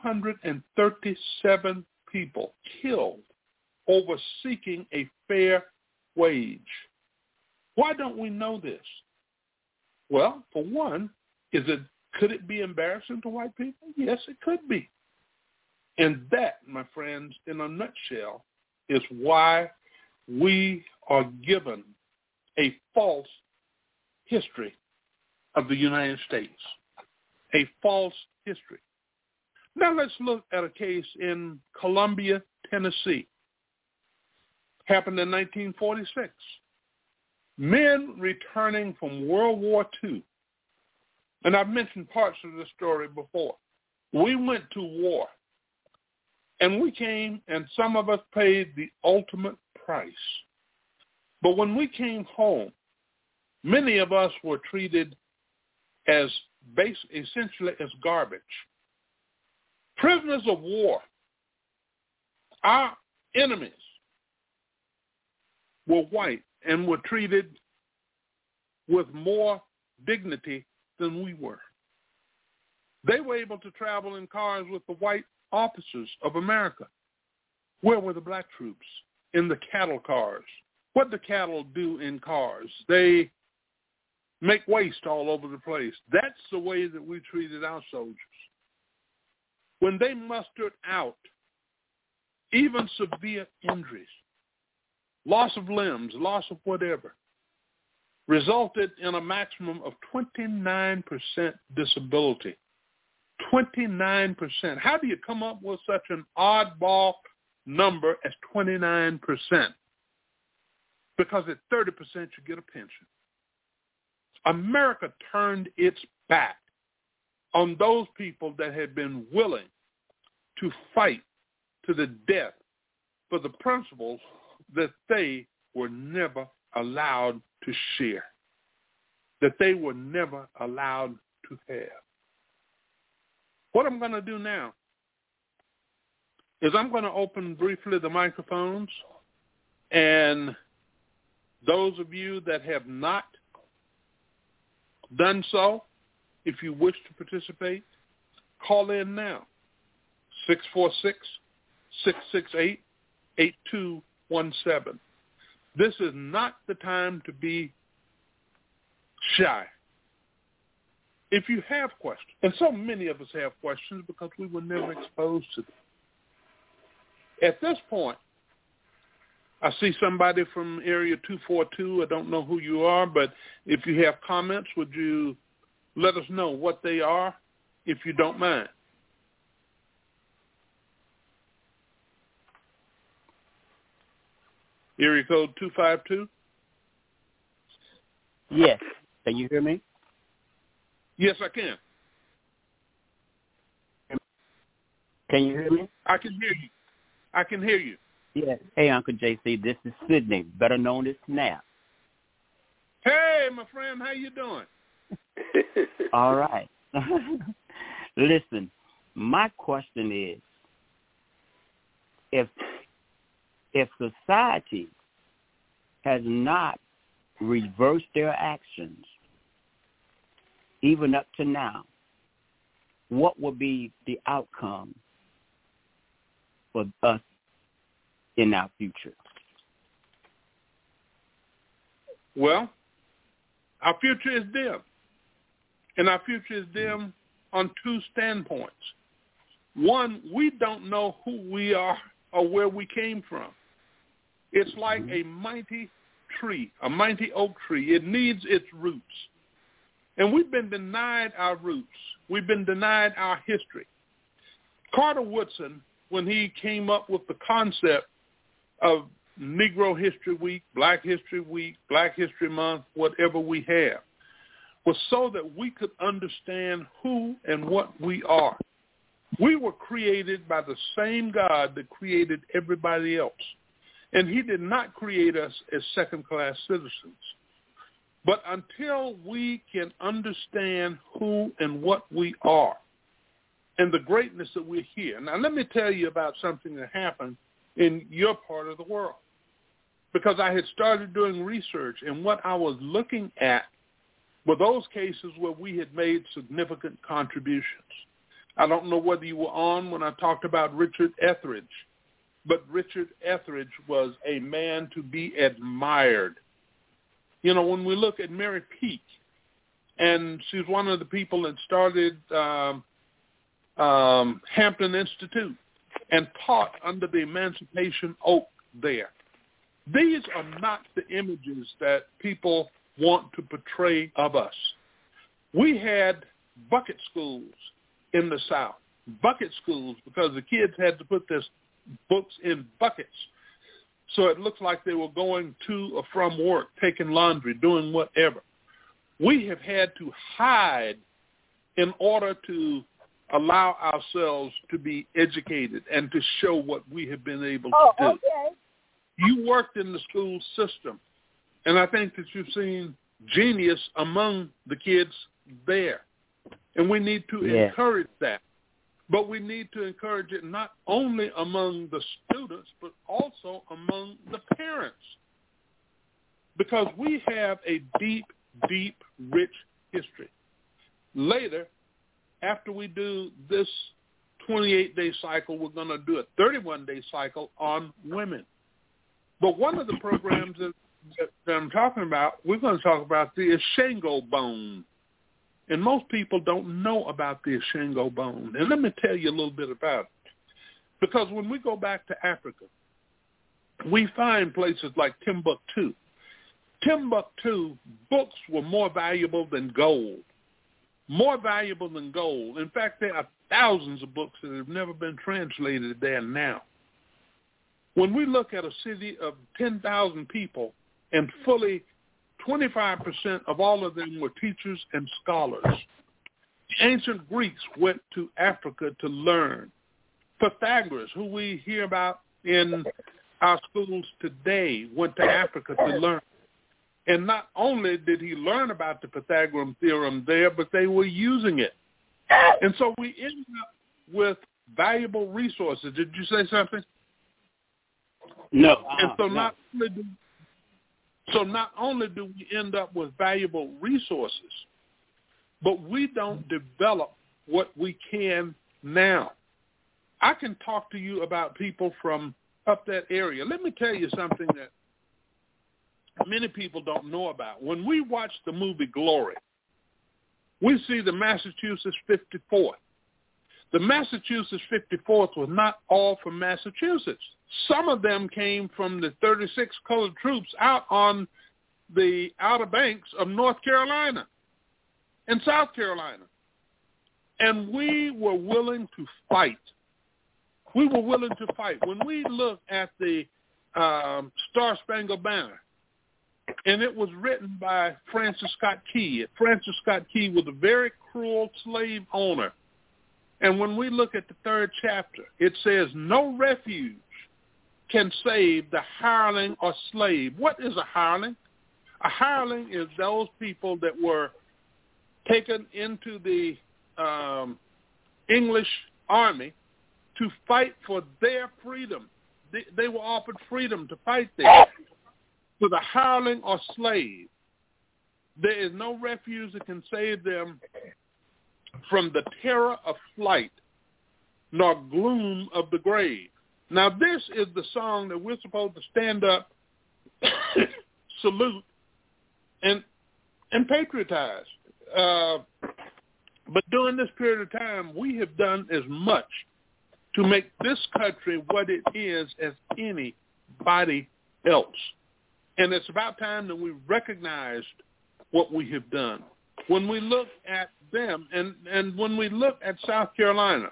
237 people killed over seeking a fair wage. Why don't we know this? Well, for one, could it be embarrassing to white people? Yes, it could be. And that, my friends, in a nutshell, is why we are given a false history of the United States. A false history. Now let's look at a case in Columbia, Tennessee. Happened in 1946. Men returning from World War II. And I've mentioned parts of this story before. We went to war. And we came, and some of us paid the ultimate price. But when we came home, many of us were treated as essentially as garbage. Prisoners of war, our enemies, were white and were treated with more dignity than we were. They were able to travel in cars with the white officers of America. Where were the black troops? In the cattle cars. What do cattle do in cars? They make waste all over the place. That's the way that we treated our soldiers. When they mustered out, even severe injuries, loss of limbs, loss of whatever, resulted in a maximum of 29% disability. 29%. How do you come up with such an oddball number as 29%? Because at 30% you get a pension. America turned its back on those people that had been willing to fight to the death for the principles that they were never allowed to share, that they were never allowed to have. What I'm going to do now is I'm going to open briefly the microphones, and those of you that have not done so, if you wish to participate, call in now, 646-668-8217. This is not the time to be shy. If you have questions, and so many of us have questions because we were never exposed to them. At this point, I see somebody from area 242. I don't know who you are, but if you have comments, would you let us know what they are, if you don't mind? Area code 252? Yes. Can you hear me? Yes, I can. Can you hear me? I can hear you. I can hear you. Yes. Hey, Uncle JC, this is Sydney, better known as Snap. Hey, my friend, how you doing? All right. Listen, my question is, if society has not reversed their actions, even up to now, what will be the outcome for us in our future? Well, our future is dim. And our future is dim on two standpoints. One, we don't know who we are or where we came from. It's like a mighty tree, a mighty oak tree. It needs its roots. And we've been denied our roots. We've been denied our history. Carter Woodson, when he came up with the concept of Negro History Week, Black History Month, whatever we have, was so that we could understand who and what we are. We were created by the same God that created everybody else. And he did not create us as second-class citizens. But until we can understand who and what we are and the greatness that we're here. Now, let me tell you about something that happened in your part of the world. Because I had started doing research, and what I was looking at were those cases where we had made significant contributions. I don't know whether you were on when I talked about Richard Etheridge, but Richard Etheridge was a man to be admired. You know, when we look at Mary Peake, and she's one of the people that started Hampton Institute and taught under the Emancipation Oak there. These are not the images that people want to portray of us. We had bucket schools in the South, bucket schools, because the kids had to put their books in buckets. So it looked like they were going to or from work, taking laundry, doing whatever. We have had to hide in order to allow ourselves to be educated and to show what we have been able to do. Okay. You worked in the school system, and I think that you've seen genius among the kids there. And we need to encourage that. But we need to encourage it not only among the students, but also among the parents. Because we have a deep, deep, rich history. Later, after we do this 28-day cycle, we're going to do a 31-day cycle on women. But one of the programs that I'm talking about, we're going to talk about the Ishango bone. And most people don't know about the Ishango bone. And let me tell you a little bit about it. Because when we go back to Africa, we find places like Timbuktu. Timbuktu, books were more valuable than gold. More valuable than gold. In fact, there are thousands of books that have never been translated there now. When we look at a city of 10,000 people and fully 25% of all of them were teachers and scholars. The ancient Greeks went to Africa to learn. Pythagoras, who we hear about in our schools today, went to Africa to learn. And not only did he learn about the Pythagorean theorem there, but they were using it. And so we ended up with valuable resources. Did you say something? No. And so not only do we end up with valuable resources, but we don't develop what we can now. I can talk to you about people from up that area. Let me tell you something that many people don't know about. When we watch the movie Glory, we see the Massachusetts 54th. The Massachusetts 54th was not all from Massachusetts. Some of them came from the 36 colored troops out on the Outer Banks of North Carolina and South Carolina. And we were willing to fight. We were willing to fight. When we look at the Star-Spangled Banner, and it was written by Francis Scott Key. Francis Scott Key was a very cruel slave owner. And when we look at the third chapter, it says, no refuge can save the hireling or slave. What is a hireling? A hireling is those people that were taken into the English army to fight for their freedom. They were offered freedom to fight there. So the hireling or slave, there is no refuge that can save them from the terror of flight, nor gloom of the grave. Now, this is the song that we're supposed to stand up, salute, and patriotize. But during this period of time, we have done as much to make this country what it is as anybody else. And it's about time that we recognized what we have done. When we look at them, and when we look at South Carolina,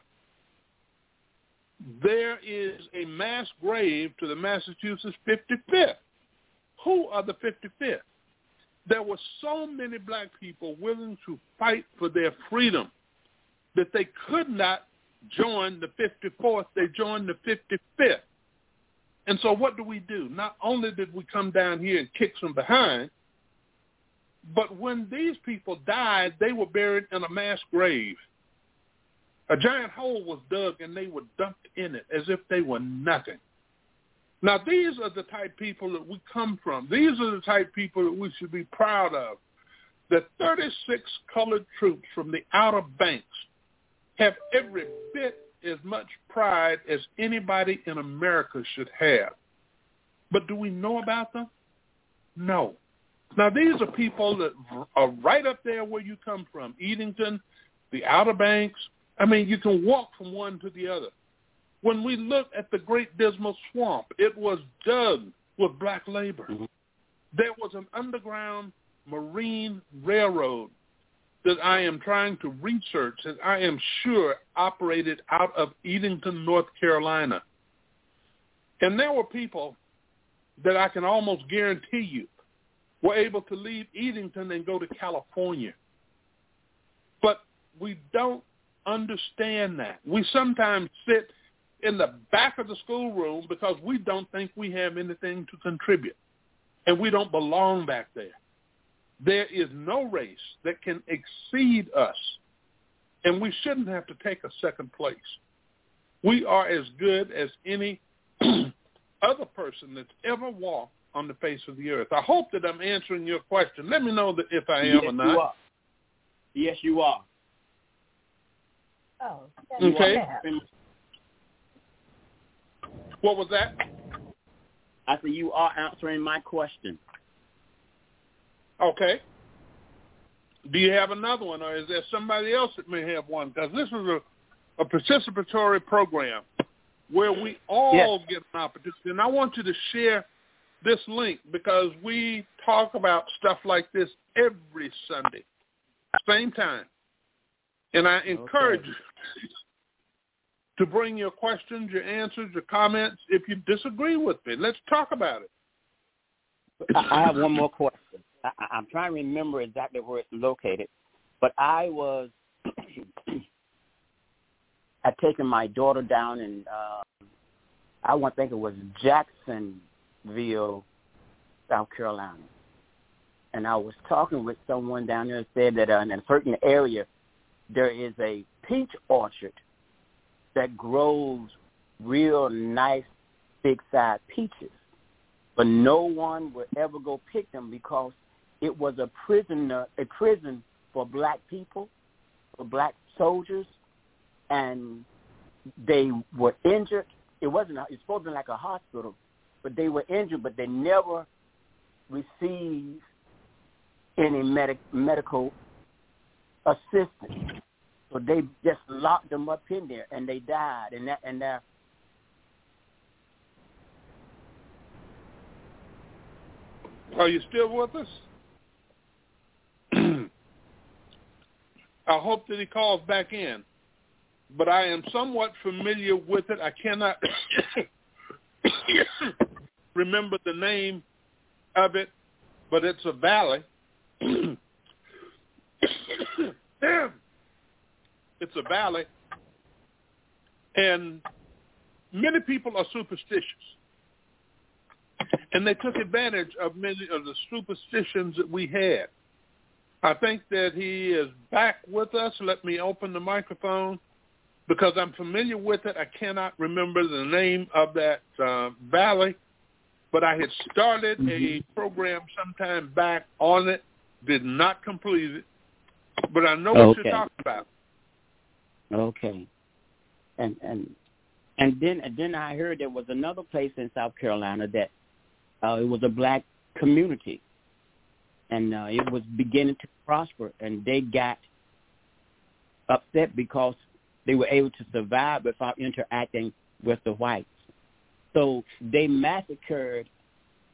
there is a mass grave to the Massachusetts 55th. Who are the 55th? There were so many black people willing to fight for their freedom that they could not join the 54th, they joined the 55th. And so what do? Not only did we come down here and kick some behind, but when these people died, they were buried in a mass grave. A giant hole was dug and they were dumped in it as if they were nothing. Now, these are the type people that we come from. These are the type people that we should be proud of. The 36 colored troops from the Outer Banks have every bit as much pride as anybody in America should have. But do we know about them? No. Now, these are people that are right up there where you come from, Edenton, the Outer Banks. I mean, you can walk from one to the other. When we look at the Great Dismal Swamp, it was dug with black labor. Mm-hmm. There was an underground marine railroad that I am trying to research and I am sure operated out of Edenton, North Carolina. And there were people that I can almost guarantee you were able to leave Edenton and go to California. But we don't understand that. We sometimes sit in the back of the schoolroom because we don't think we have anything to contribute, and we don't belong back there. There is no race that can exceed us, and we shouldn't have to take a second place. We are as good as any other person that's ever walked on the face of the earth. I hope that I'm answering your question. Let me know that if I am or not. You are. Yes, you are. Oh, okay. What was that? I said you are answering my question. Okay. Do you have another one, or is there somebody else that may have one? Because this is a participatory program where we all get an opportunity. And I want you to share this link because we talk about stuff like this every Sunday, same time. And I encourage you to bring your questions, your answers, your comments. If you disagree with me, let's talk about it. I have one more question. I'm trying to remember exactly where it's located, but I had taken my daughter down in, I want to think it was Jacksonville, South Carolina. And I was talking with someone down there and said that in a certain area, there is a peach orchard that grows real nice, big-sized peaches. But no one would ever go pick them because it was a prison for black people, for black soldiers, and they were injured. It's supposed to be like a hospital, but they were injured, but they never received any medical assistance. So they just locked them up in there, and they died. Are you still with us? I hope that he calls back in. But I am somewhat familiar with it. I cannot remember the name of it, but it's a valley. It's a valley, and many people are superstitious, and they took advantage of many of the superstitions that we had. I think that he is back with us. Let me open the microphone because I'm familiar with it. I cannot remember the name of that valley, but I had started a program sometime back on it, did not complete it, but I know what you're talking about. Okay. And then I heard there was another place in South Carolina that it was a black community, and it was beginning to prosper, and they got upset because they were able to survive without interacting with the whites. So they massacred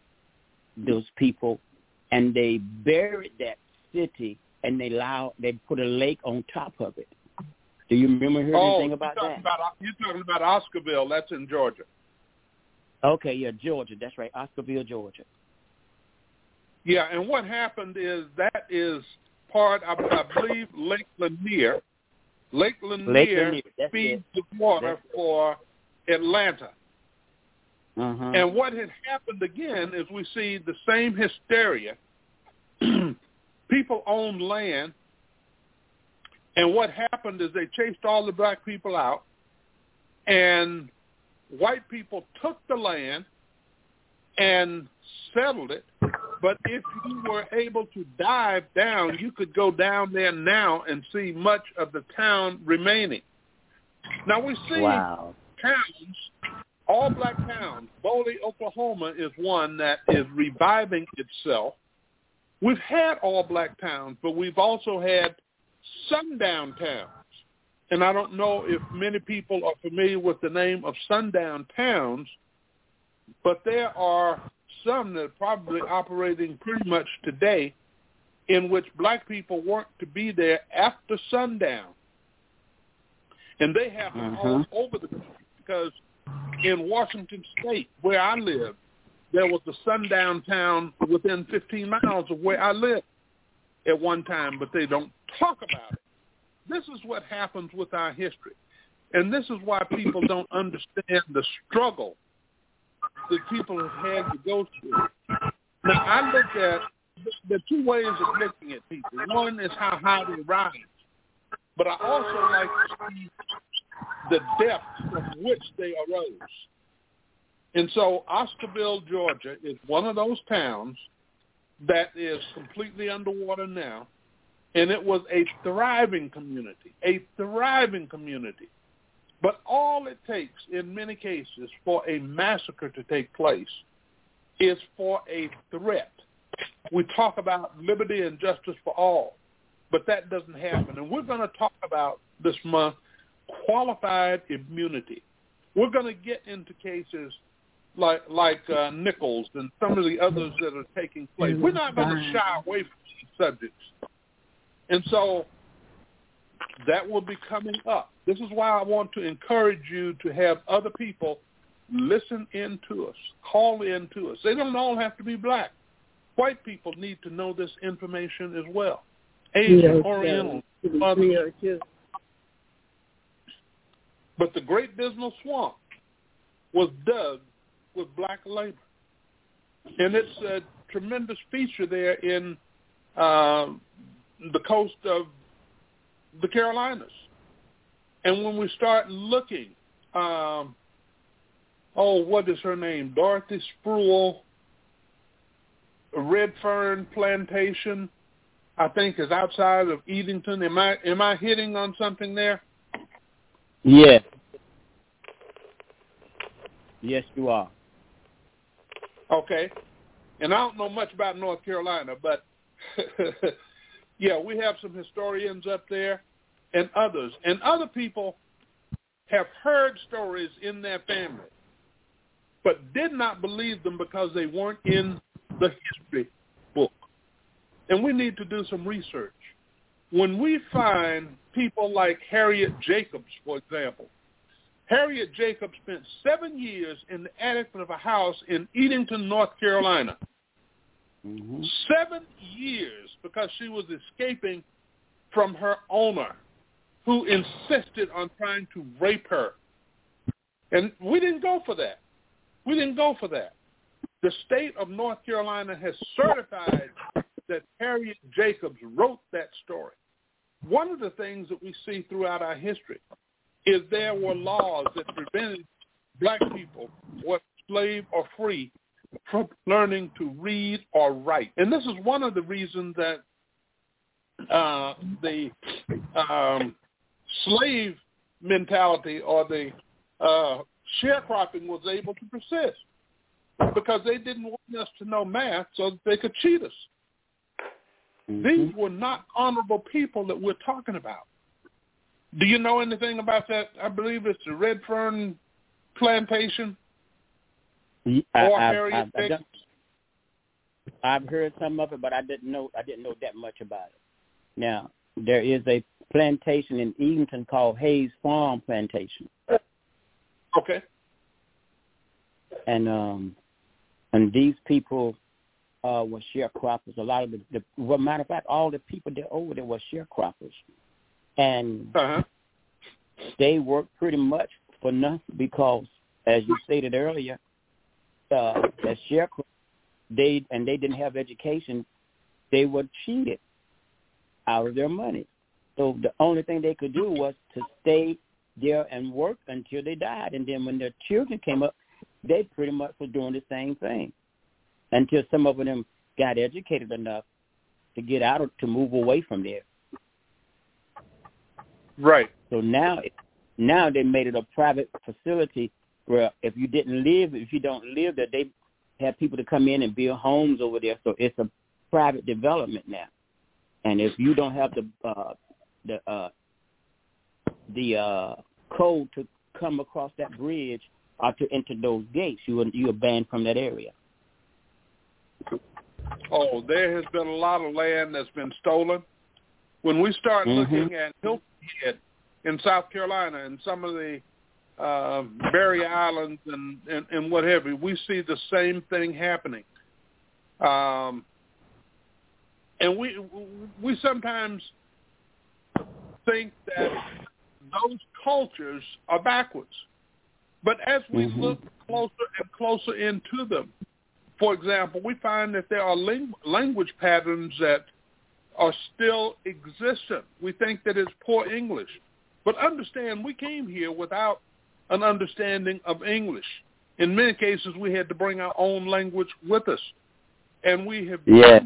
those people, and they buried that city, and they put a lake on top of it. Do you remember hearing anything about that? You're talking about Oscarville. That's in Georgia. Okay, yeah, Georgia. That's right, Oscarville, Georgia. Yeah, and what happened is that is part of, I believe, Lake Lanier. Lake Lanier feeds the water for Atlanta. Uh-huh. And what had happened again is we see the same hysteria. People owned land, and what happened is they chased all the black people out, and white people took the land and settled it. But if you were able to dive down, you could go down there now and see much of the town remaining. Now we see towns, all black towns. Boley, Oklahoma is one that is reviving itself. We've had all black towns, but we've also had sundown towns. And I don't know if many people are familiar with the name of sundown towns, but there are some that are probably operating pretty much today in which black people weren't to be there after sundown. And they happen all over the country because in Washington State, where I live, there was a sundown town within 15 miles of where I lived at one time, but they don't talk about it. This is what happens with our history. And this is why people don't understand the struggle that people have had to go through. Now, I look at the two ways of looking at people. One is how high they rise, but I also like to see the depth from which they arose. And so Oscarville, Georgia, is one of those towns that is completely underwater now, and it was a thriving community. But all it takes in many cases for a massacre to take place is for a threat. We talk about liberty and justice for all, but that doesn't happen. And we're going to talk about this month qualified immunity. We're going to get into cases like Nichols and some of the others that are taking place. We're not going to shy away from these subjects. And so that will be coming up. This is why I want to encourage you to have other people listen in to us, call in to us. They don't all have to be black. White people need to know this information as well. Asian, Oriental, others. But the Great Dismal Swamp was dug with black labor. And it's a tremendous feature there in the coast of the Carolinas. And when we start looking, what is her name? Dorothy Spruill, Red Fern Plantation, I think is outside of Edenton. Am I hitting on something there? Yes. Yes, you are. Okay. And I don't know much about North Carolina, but yeah, we have some historians up there and others. And other people have heard stories in their family, but did not believe them because they weren't in the history book. And we need to do some research. When we find people like Harriet Jacobs, for example, Harriet Jacobs spent 7 years in the attic of a house in Edenton, North Carolina. 7 years because she was escaping from her owner who insisted on trying to rape her. And we didn't go for that. The state of North Carolina has certified that Harriet Jacobs wrote that story. One of the things that we see throughout our history is there were laws that prevented black people, whether slave or free, from learning to read or write. And this is one of the reasons that the slave mentality or the sharecropping was able to persist, because they didn't want us to know math so that they could cheat us. These were not honorable people that we're talking about. Do you know anything about that? I believe it's the Red Fern Plantation or Harriet Jacobs. I've heard some of it, but I didn't know that much about it. Now, there is a plantation in Edenton called Hayes Farm Plantation. Okay. And these people were sharecroppers. A lot of well, matter of fact, all the people there over there were sharecroppers. And they worked pretty much for nothing because, as you stated earlier, as sharecroppers, they didn't have education. They were cheated out of their money. So the only thing they could do was to stay there and work until they died. And then when their children came up, they pretty much were doing the same thing until some of them got educated enough to get out to move away from there. Right. So now they made it a private facility where if you don't live there, they have people to come in and build homes over there. So it's a private development now. And if you don't have the code to come across that bridge or to enter those gates, you are banned from that area. Oh, there has been a lot of land that's been stolen. When we start looking at Hilton Head in South Carolina and some of the Berry Islands and what have you, we see the same thing happening. And we sometimes think that those cultures are backwards. But as we look closer and closer into them, for example, we find that there are language patterns that are still existent. We think that it's poor English. But understand, we came here without an understanding of English. In many cases, we had to bring our own language with us. And we have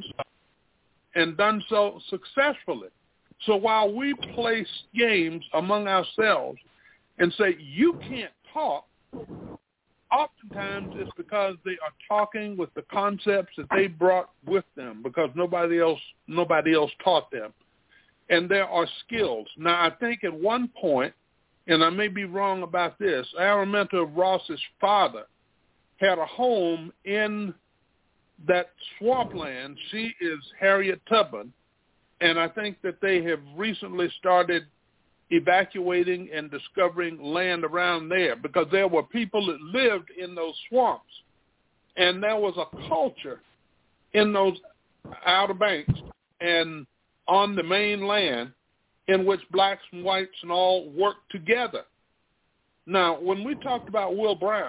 done so successfully. So while we play games among ourselves and say, you can't talk, oftentimes it's because they are talking with the concepts that they brought with them because nobody else taught them. And there are skills. Now, I think at one point, and I may be wrong about this, Araminta Ross's father had a home in that swampland. She is Harriet Tubman, and I think that they have recently started evacuating and discovering land around there because there were people that lived in those swamps, and there was a culture in those Outer Banks and on the mainland in which blacks and whites and all worked together. Now, when we talked about Will Brown,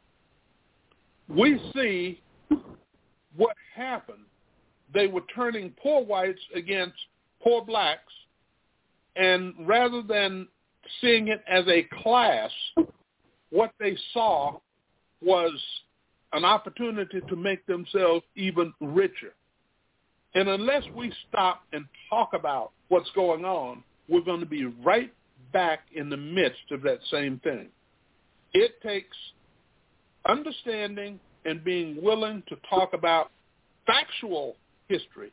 we see what happened. They were turning poor whites against poor blacks, and rather than seeing it as a class, what they saw was an opportunity to make themselves even richer. And unless we stop and talk about what's going on, we're going to be right back in the midst of that same thing. It takes understanding and being willing to talk about factual history,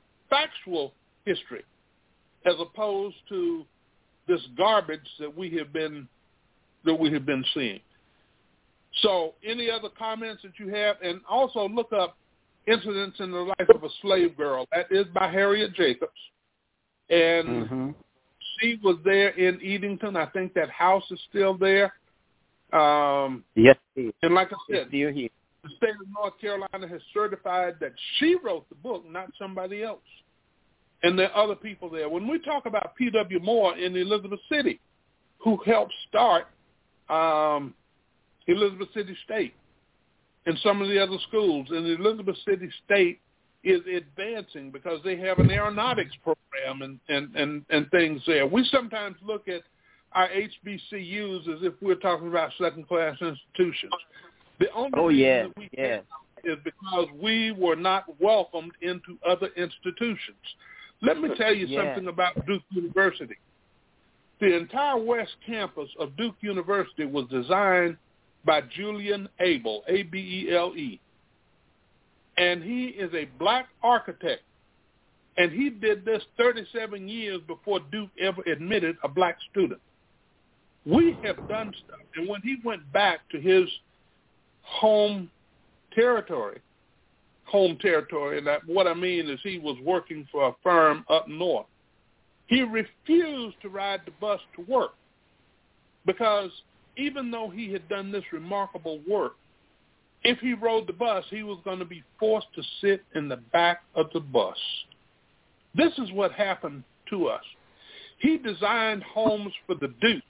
as opposed to this garbage that we have been seeing. So, any other comments that you have? And also look up Incidents in the Life of a Slave Girl. That is by Harriet Jacobs, and she was there in Edenton. I think that house is still there. Yes, and like I said, still here. The state of North Carolina has certified that she wrote the book, not somebody else. And there are other people there. When we talk about P.W. Moore in Elizabeth City, who helped start Elizabeth City State and some of the other schools, and Elizabeth City State is advancing because they have an aeronautics program and things there. We sometimes look at our HBCUs as if we're talking about second-class institutions. The only reason that we can't is because we were not welcomed into other institutions. Let me tell you something about Duke University. The entire West Campus of Duke University was designed by Julian Abel, A-B-E-L-E. And he is a black architect. And he did this 37 years before Duke ever admitted a black student. We have done stuff. And when he went back to his home territory, home territory. And what I mean is he was working for a firm up north. He refused to ride the bus to work because even though he had done this remarkable work, if he rode the bus, he was going to be forced to sit in the back of the bus. This is what happened to us. He designed homes for the Dukes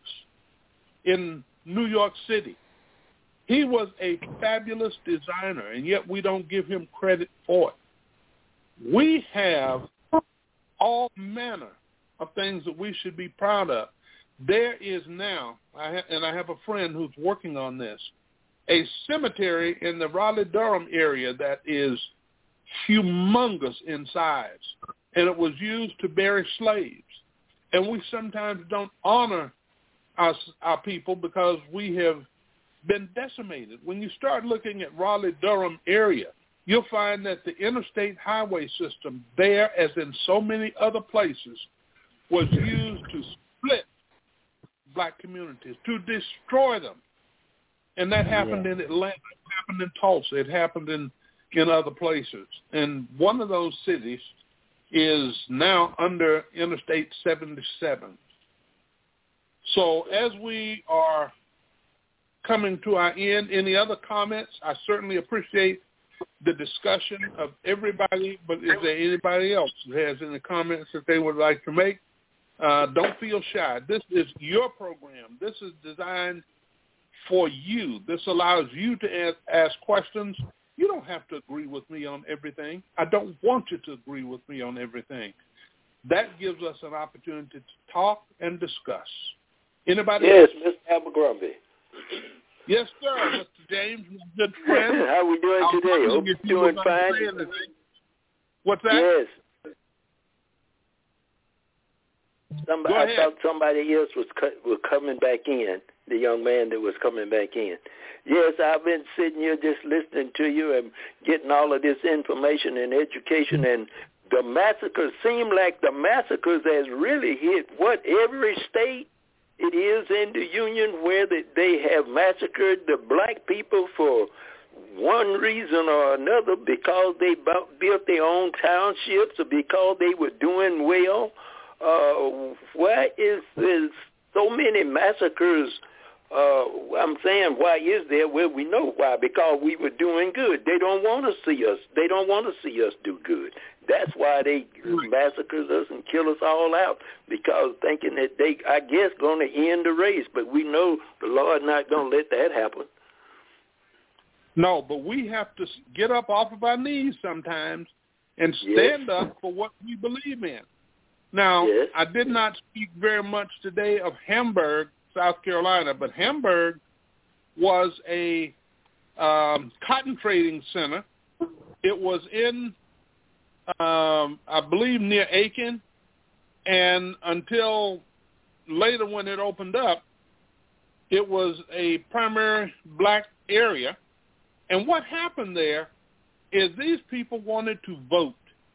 in New York City. He was a fabulous designer, and yet we don't give him credit for it. We have all manner of things that we should be proud of. There is now, and I have a friend who's working on this, a cemetery in the Raleigh-Durham area that is humongous in size, and it was used to bury slaves. And we sometimes don't honor our people because we have been decimated. When you start looking at Raleigh-Durham area, you'll find that the interstate highway system there, as in so many other places, was used to split black communities, to destroy them. And that happened in Atlanta, it happened in Tulsa, it happened in other places. And one of those cities is now under Interstate 77. So as we are coming to our end, any other comments? I certainly appreciate the discussion of everybody, but is there anybody else who has any comments that they would like to make? Don't feel shy. This is your program. This is designed for you. This allows you to ask questions. You don't have to agree with me on everything. I don't want you to agree with me on everything. That gives us an opportunity to talk and discuss. Anybody yes, else? Mr. Abercrombie. Yes, sir, Mr. James, my good friend. How are we doing today? Hope you're doing fine. What's that? Yes. I thought somebody else was coming back in, the young man that was coming back in. Yes, I've been sitting here just listening to you and getting all of this information and education, and the massacres seem like the massacres has really hit every state it is in the Union where they have massacred the black people for one reason or another, because they built their own townships or because they were doing well. Why is there so many massacres? I'm saying, why is there? Well, we know why. Because we were doing good. They don't want to see us. They don't want to see us do good. That's why they massacre us and kill us all out, because thinking that they, I guess, going to end the race. But we know the Lord not going to let that happen. No, but we have to get up off of our knees sometimes and stand up for what we believe in. Now, I did not speak very much today of Hamburg, South Carolina, but Hamburg was a cotton trading center. It was in, I believe, near Aiken, and until later when it opened up, it was a primary black area. And what happened there is these people wanted to vote.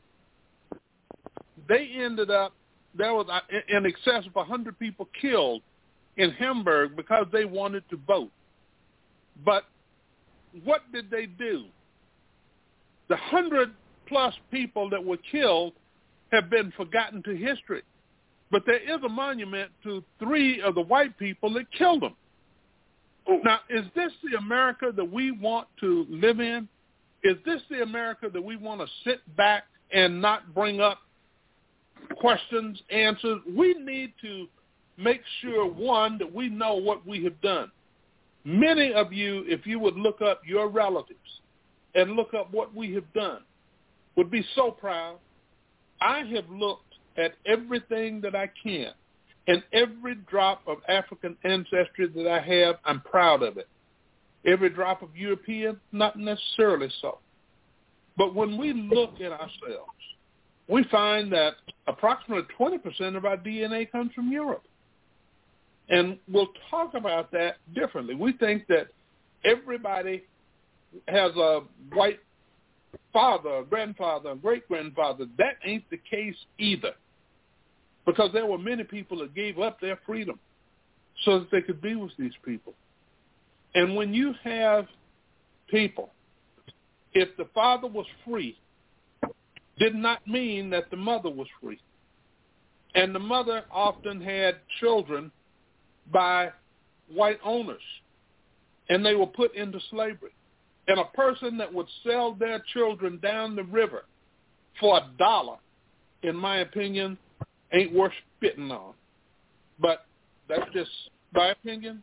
They ended up, there was in excess of 100 people killed in Hamburg because they wanted to vote. But what did they do? The 100-plus people that were killed have been forgotten to history. But there is a monument to 3 of the white people that killed them. Now, is this the America that we want to live in? Is this the America that we want to sit back and not bring up questions, answers? We need to make sure, one, that we know what we have done. Many of you, if you would look up your relatives and look up what we have done, would be so proud. I have looked at everything that I can, and every drop of African ancestry that I have, I'm proud of it. Every drop of European, not necessarily so. But when we look at ourselves, we find that approximately 20% of our DNA comes from Europe. And we'll talk about that differently. We think that everybody has a white father, a grandfather, a great-grandfather. That ain't the case either, because there were many people that gave up their freedom so that they could be with these people. And when you have people if the father was free, did not mean that the mother was free. And the mother often had children by white owners, and they were put into slavery. And a person that would sell their children down the river for $1, in my opinion, ain't worth spitting on. But that's just my opinion.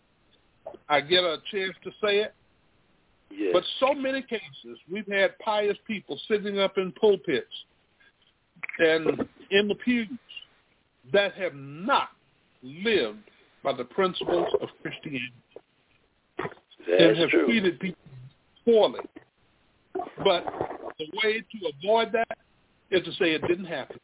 I get a chance to say it. Yes. But so many cases, we've had pious people sitting up in pulpits and in the pews that have not lived by the principles of Christianity. And have treated people poorly. But the way to avoid that is to say it didn't happen.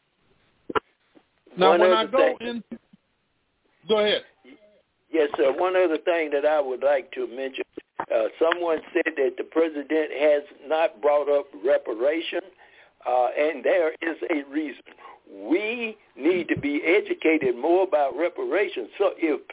Now, when I go in, go ahead. Yes, sir. One other thing that I would like to mention, someone said that the president has not brought up reparation, and there is a reason. We need to be educated more about reparations. So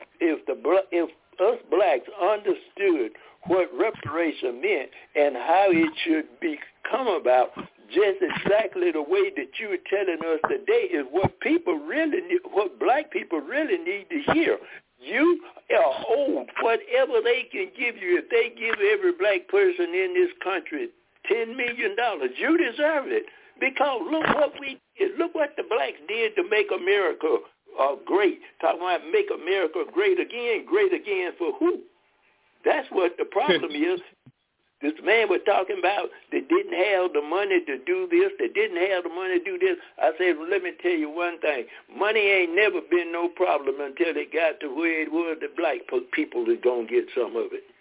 if us blacks understood what reparation meant and how it should become about, just exactly the way that you were telling us today is what people really need, what black people really need to hear. You are owed whatever they can give you. If they give every black person in this country $10 million, you deserve it. Because look what we did. Look what the blacks did to make America great. Talking about make America great again for who? That's what the problem is. This man was talking about they didn't have the money to do this, they didn't have the money to do this. I said, well, let me tell you one thing. Money ain't never been no problem until it got to where it was the black people is going to get some of it.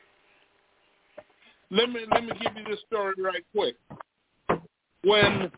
Let me give you this story right quick. When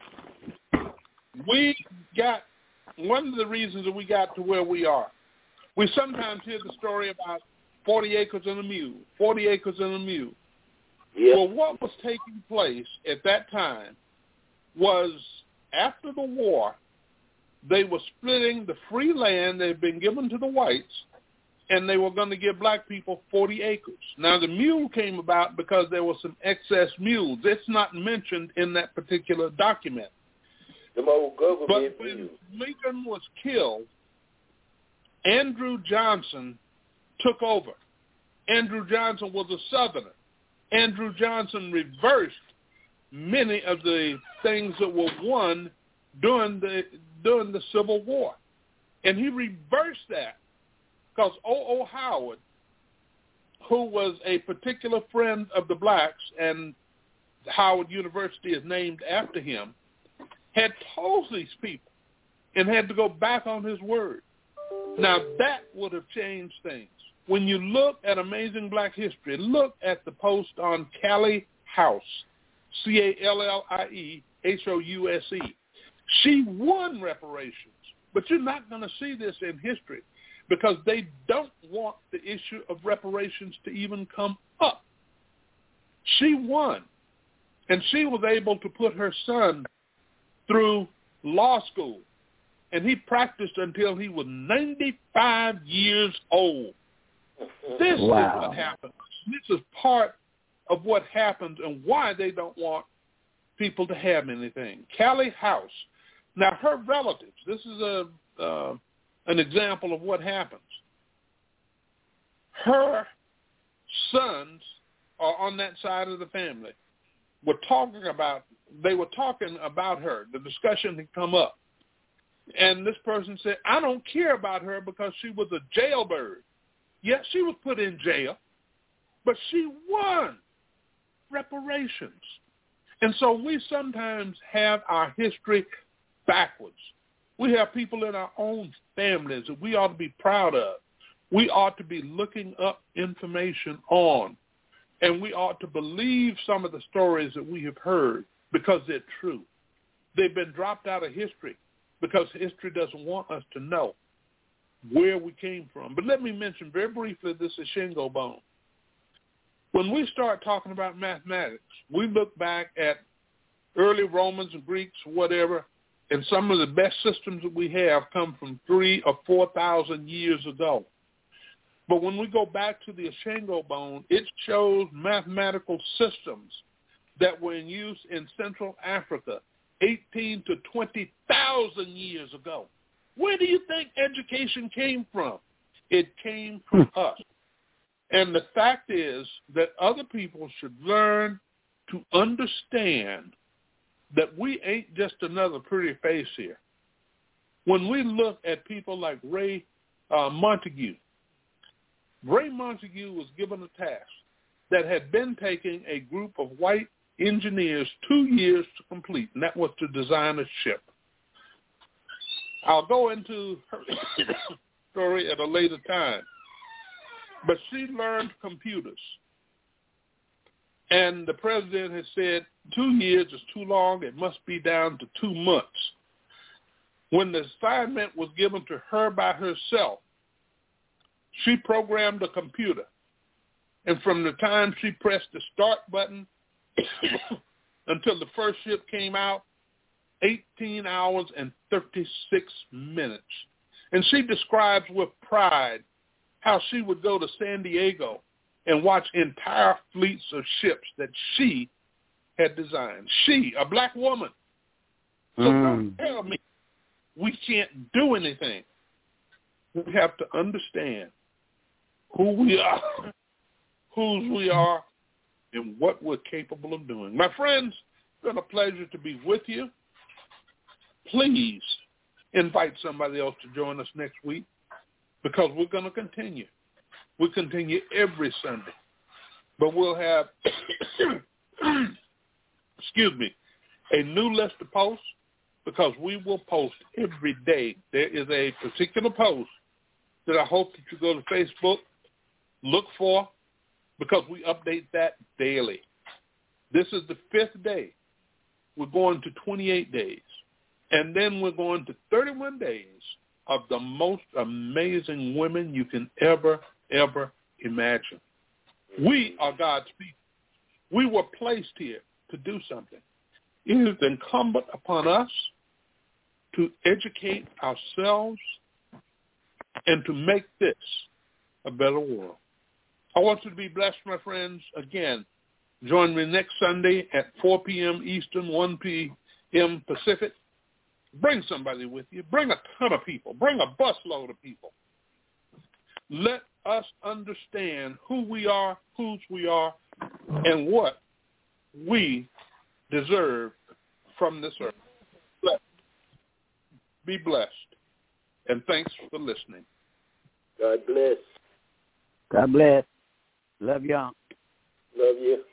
we got, one of the reasons that we got to where we are, we sometimes hear the story about 40 acres and a mule, 40 acres and a mule. Yep. Well, what was taking place at that time was after the war, they were splitting the free land that had been given to the whites, and they were going to give black people 40 acres. Now, the mule came about because there was some excess mules. It's not mentioned in that particular document. The old government. But when Lincoln was killed, Andrew Johnson took over. Andrew Johnson was a Southerner. Andrew Johnson reversed many of the things that were won during the Civil War. And he reversed that because O.O. Howard, who was a particular friend of the blacks, and Howard University is named after him, had told these people and had to go back on his word. Now, that would have changed things. When you look at Amazing Black History, look at the post on Callie House, Calliehouse. She won reparations, but you're not going to see this in history because they don't want the issue of reparations to even come up. She won, and she was able to put her son through law school, and he practiced until he was 95 years old. This is what happens. This is part of what happens and why they don't want people to have anything. Callie House. Now, her relatives, this is an example of what happens. Her sons are on that side of the family. They were talking about her. The discussion had come up. And this person said, I don't care about her because she was a jailbird. Yes, she was put in jail, but she won reparations. And so we sometimes have our history backwards. We have people in our own families that we ought to be proud of. We ought to be looking up information on, and we ought to believe some of the stories that we have heard because they're true. They've been dropped out of history because history doesn't want us to know where we came from. But let me mention very briefly this Shingo bone. When we start talking about mathematics, we look back at early Romans and Greeks, whatever, and some of the best systems that we have come from 3,000 or 4,000 years ago. But when we go back to the Shingo bone, it shows mathematical systems that were in use in Central Africa 18 to 20,000 years ago. Where do you think education came from? It came from us. And the fact is that other people should learn to understand that we ain't just another pretty face here. When we look at people like Ray Montague was given a task that had been taking a group of white engineers 2 years to complete, and that was to design a ship. I'll go into her story at a later time. But she learned computers. And the president has said 2 years is too long. It must be down to 2 months. When the assignment was given to her by herself, she programmed a computer. And from the time she pressed the start button until the first ship came out, 18 hours and 36 minutes. And she describes with pride how she would go to San Diego and watch entire fleets of ships that she had designed. She, a black woman. So don't tell me we can't do anything. We have to understand who we are, whose we are, and what we're capable of doing. My friends, it's been a pleasure to be with you. Please invite somebody else to join us next week, because we're going to continue. We continue every Sunday. But we'll have, a new list of posts, because we will post every day. There is a particular post that I hope that you go to Facebook, look for, because we update that daily. This is the 5th day. We're going to 28 days. And then we're going to 31 days of the most amazing women you can ever imagine. We are God's people. We were placed here to do something. It is incumbent upon us to educate ourselves and to make this a better world. I want you to be blessed, my friends. Again, join me next Sunday at 4 p.m. Eastern, 1 p.m. Pacific. Bring somebody with you. Bring a ton of people. Bring a busload of people. Let us understand who we are, whose we are, and what we deserve from this earth. Be blessed. And thanks for listening. God bless. God bless. Love y'all. Love you.